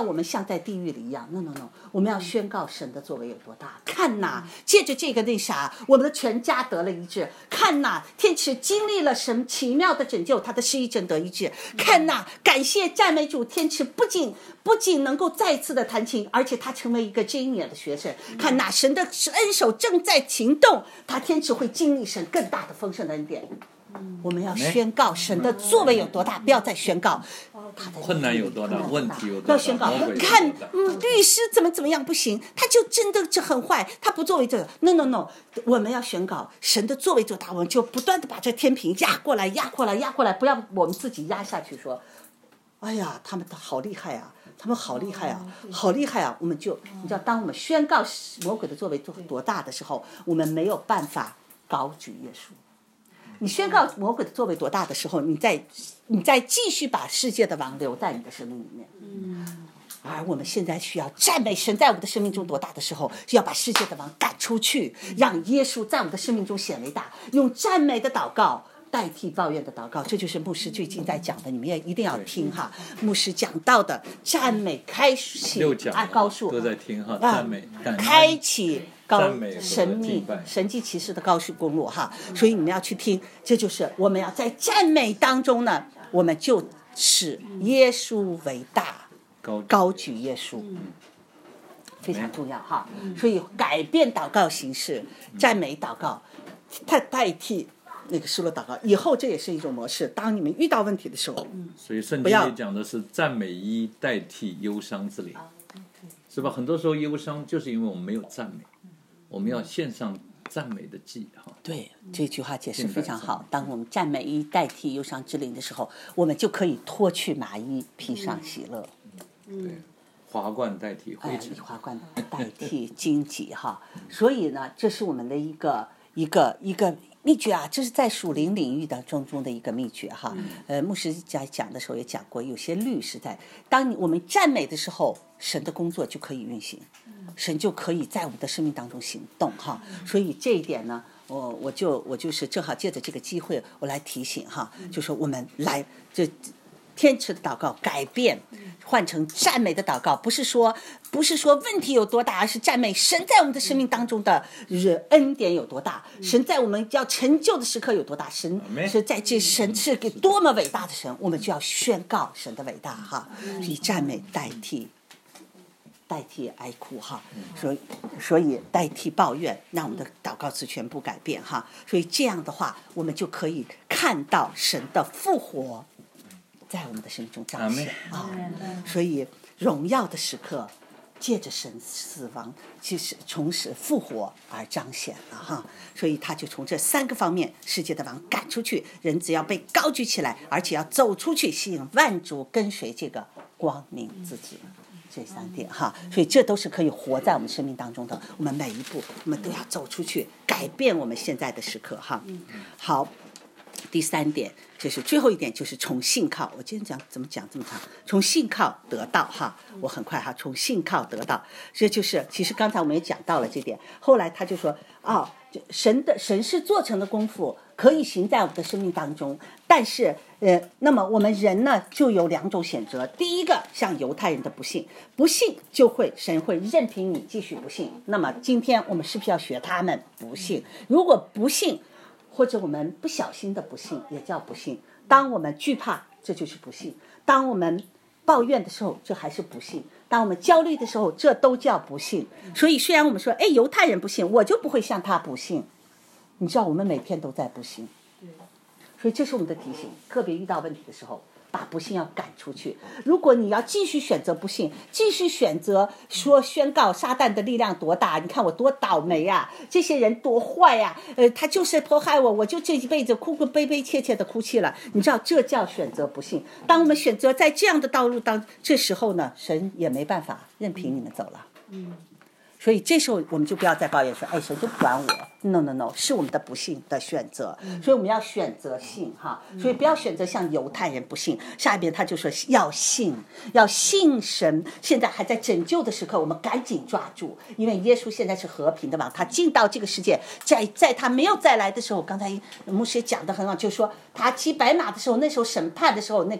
我们像在地狱里一样 ，no no no， 我们要宣告神的作为有多大。看呐，借着这个那啥，我们的全家得了医治。看呐，天使经历了神奇妙的拯救，他的失忆症得医治。看呐，感谢赞美主，天使不仅不仅能够再次的弹琴，而且他成为一个这一年的学生。看呐，神的恩手正在行动，他天使会经历神更大的丰盛的恩典。我们要宣告神的作为有多大，不要再宣告他的困难有多大，问题有多大， 要宣告看，嗯，律师怎么怎么样不行，他就真的是很坏，他不作为这个 ，no no no， 我们要宣告神的作为多大，我们就不断的把这天平压过来，压过来，压过来，不要我们自己压下去说，哎呀，他们好厉害啊，他们好厉害啊，好厉害啊，我们就你知道，当我们宣告魔鬼的作为多大的时候，我们没有办法高举耶稣。你宣告魔鬼的作为多大的时候，你再你再继续把世界的王留在你的生命里面。嗯，而我们现在需要赞美神在我们的生命中多大的时候，就要把世界的王赶出去，让耶稣在我们的生命中显为大，用赞美的祷告代替抱怨的祷告。这就是牧师最近在讲的，你们也一定要听哈。牧师讲到的赞美开启啊高速都在听哈，赞美开启高神秘神迹奇事的高速公路哈，所以你们要去听，这就是我们要在赞美当中呢，我们就使耶稣为大，高举耶稣，非常重要哈。所以改变祷告形式，赞美祷告，它代替那个失落祷告，以后这也是一种模式。当你们遇到问题的时候， 所以圣经里讲的是赞美衣代替忧伤之灵，是吧？很多时候忧伤就是因为我们没有赞美。我们要献上赞美的祭哈。 对，这句话解释非常好。当我们赞美衣代替忧伤之灵的时候，我们就可以脱去麻衣，披上喜乐。 嗯，对，华冠代替灰尘， 哎，华冠代替荆棘哈。所以呢，这是我们的一个一个一个秘诀啊，这是在属灵领域当中中的一个秘诀哈。呃，牧师在讲的时候也讲过，有些律是在当我们赞美的时候，神的工作就可以运行。神就可以在我们的生命当中行动哈，所以这一点呢，我我就我就是正好借着这个机会，我来提醒哈，就说我们来这天赐的祷告改变，换成赞美的祷告，不是说不是说问题有多大，而是赞美神在我们的生命当中的恩典有多大，神在我们要成就的时刻有多大，神是在这神是给多么伟大的神，我们就要宣告神的伟大哈，以赞美代替。代替哀哭哈，所以所以代替抱怨，让我们的祷告词全部改变哈。所以这样的话，我们就可以看到神的复活在我们的生命中彰显啊。所以荣耀的时刻，借着神死亡，其实从死复活而彰显了哈。所以他就从这三个方面，世界的王赶出去，人只要被高举起来，而且要走出去，吸引万族跟随这个光明之子。这三点哈，所以这都是可以活在我们生命当中的。我们每一步，我们都要走出去，改变我们现在的时刻哈。好，第三点就是最后一点，就是从信靠。我今天讲怎么讲这么长？从信靠得到哈，我很快哈，从信靠得到，这就是其实刚才我们也讲到了这点。后来他就说啊，神的神是做成的功夫。可以行在我们的生命当中，但是呃，那么我们人呢就有两种选择。第一个，像犹太人的不信，不信就会神会任凭你继续不信。那么今天我们是不是要学他们不信？如果不信，或者我们不小心的不信，也叫不信。当我们惧怕，这就是不信；当我们抱怨的时候，这还是不信；当我们焦虑的时候，这都叫不信。所以虽然我们说，哎，犹太人不信，我就不会像他不信。你知道我们每天都在不信，所以这是我们的提醒，特别遇到问题的时候，把不信要赶出去。如果你要继续选择不信，继续选择说宣告撒旦的力量多大，你看我多倒霉啊，这些人多坏啊，呃，他就是迫害我，我就这一辈子哭哭悲悲切切的哭泣了。你知道这叫选择不信。当我们选择在这样的道路当，这时候呢，神也没办法任凭你们走了。嗯。所以这时候我们就不要再抱怨说，哎，神就不管我。No no no， 是我们的不信的选择。所以我们要选择信哈。所以不要选择像犹太人不信。下边他就说要信，要信神。现在还在拯救的时刻，我们赶紧抓住，因为耶稣现在是和平的王，他进到这个世界，在在他没有再来的时候，刚才牧师讲的很好，就是说他骑白马的时候，那时候审判的时候，那个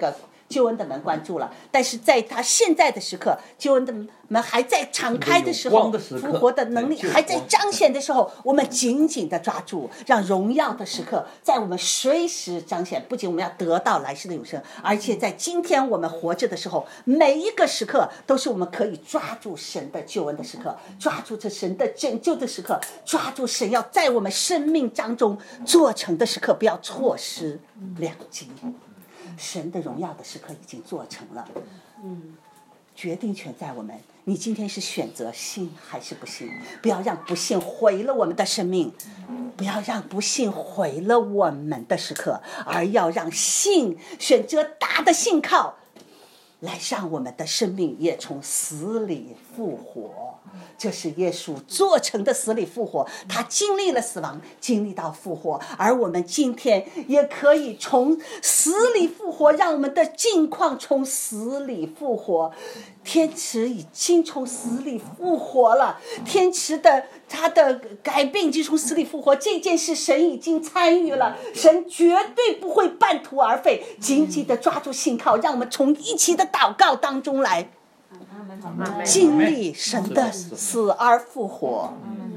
救恩的门关住了，但是在他现在的时刻，救恩的门还在敞开的时候，复活的能力还在彰显的时候，我们紧紧的抓住，让荣耀的时刻在我们随时彰显。不仅我们要得到来世的永生，而且在今天我们活着的时候，每一个时刻都是我们可以抓住神的救恩的时刻，抓住这神的拯救的时刻，抓住神要在我们生命当中做成的时刻，不要错失良机。神的荣耀的时刻已经做成了，嗯，决定权在我们。你今天是选择信还是不信？不要让不信毁了我们的生命，不要让不信毁了我们的时刻，而要让信选择大的信靠，来让我们的生命也从死里复活。这是耶稣做成的死里复活，他经历了死亡，经历到复活，而我们今天也可以从死里复活，让我们的境况从死里复活。天池已经从死里复活了，天池的他的改变已经从死里复活，这件事神已经参与了，神绝对不会半途而废，紧紧的抓住信靠，让我们从一起的祷告当中来经历神的死而复活。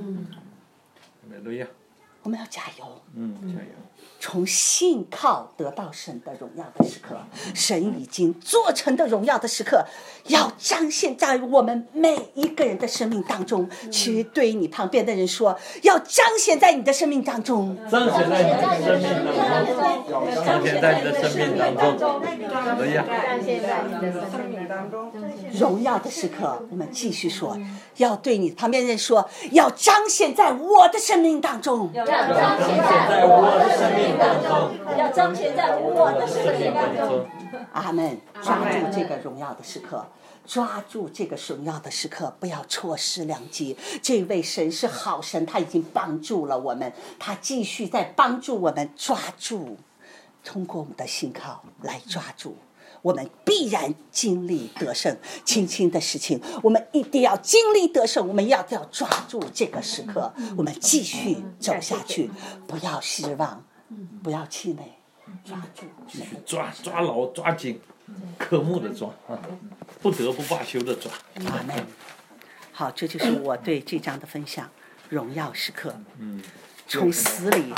我们要加油， 嗯，加油。 从信靠得到神的荣耀的时刻，神已经做成的荣耀的时刻，要彰显在我们每一个人的生命当中。去对你旁边的人说，要彰显在你的生命当中， 彰显在你的生命当中，彰显在你的生命当中，可以啊。 彰显在你的生命当中。 荣耀的时刻，我们继续说，要对你旁边人说，要彰显在我的生命当中， 要彰显在我的生命当中， 要彰显在我的生命当中。 阿门！抓住这个荣耀的时刻，抓住这个荣耀的时刻，不要错失良机。这位神是好神，他已经帮助了我们，他继续在帮助我们抓住，通过我们的信靠来抓住。我们必然经历得胜，轻轻的事情我们一定要经历得胜，我们要要抓住这个时刻，我们继续走下去，不要失望，不要气馁，抓住， 继续抓抓牢抓紧，渴慕的抓，不得不罢休的抓。 阿门。好，这就是我对这章的分享，荣耀时刻， 嗯， 从死里。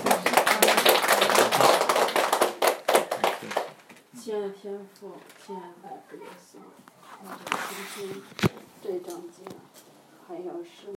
亲爱的天父，亲爱的主耶稣，我们今天这章节还要是。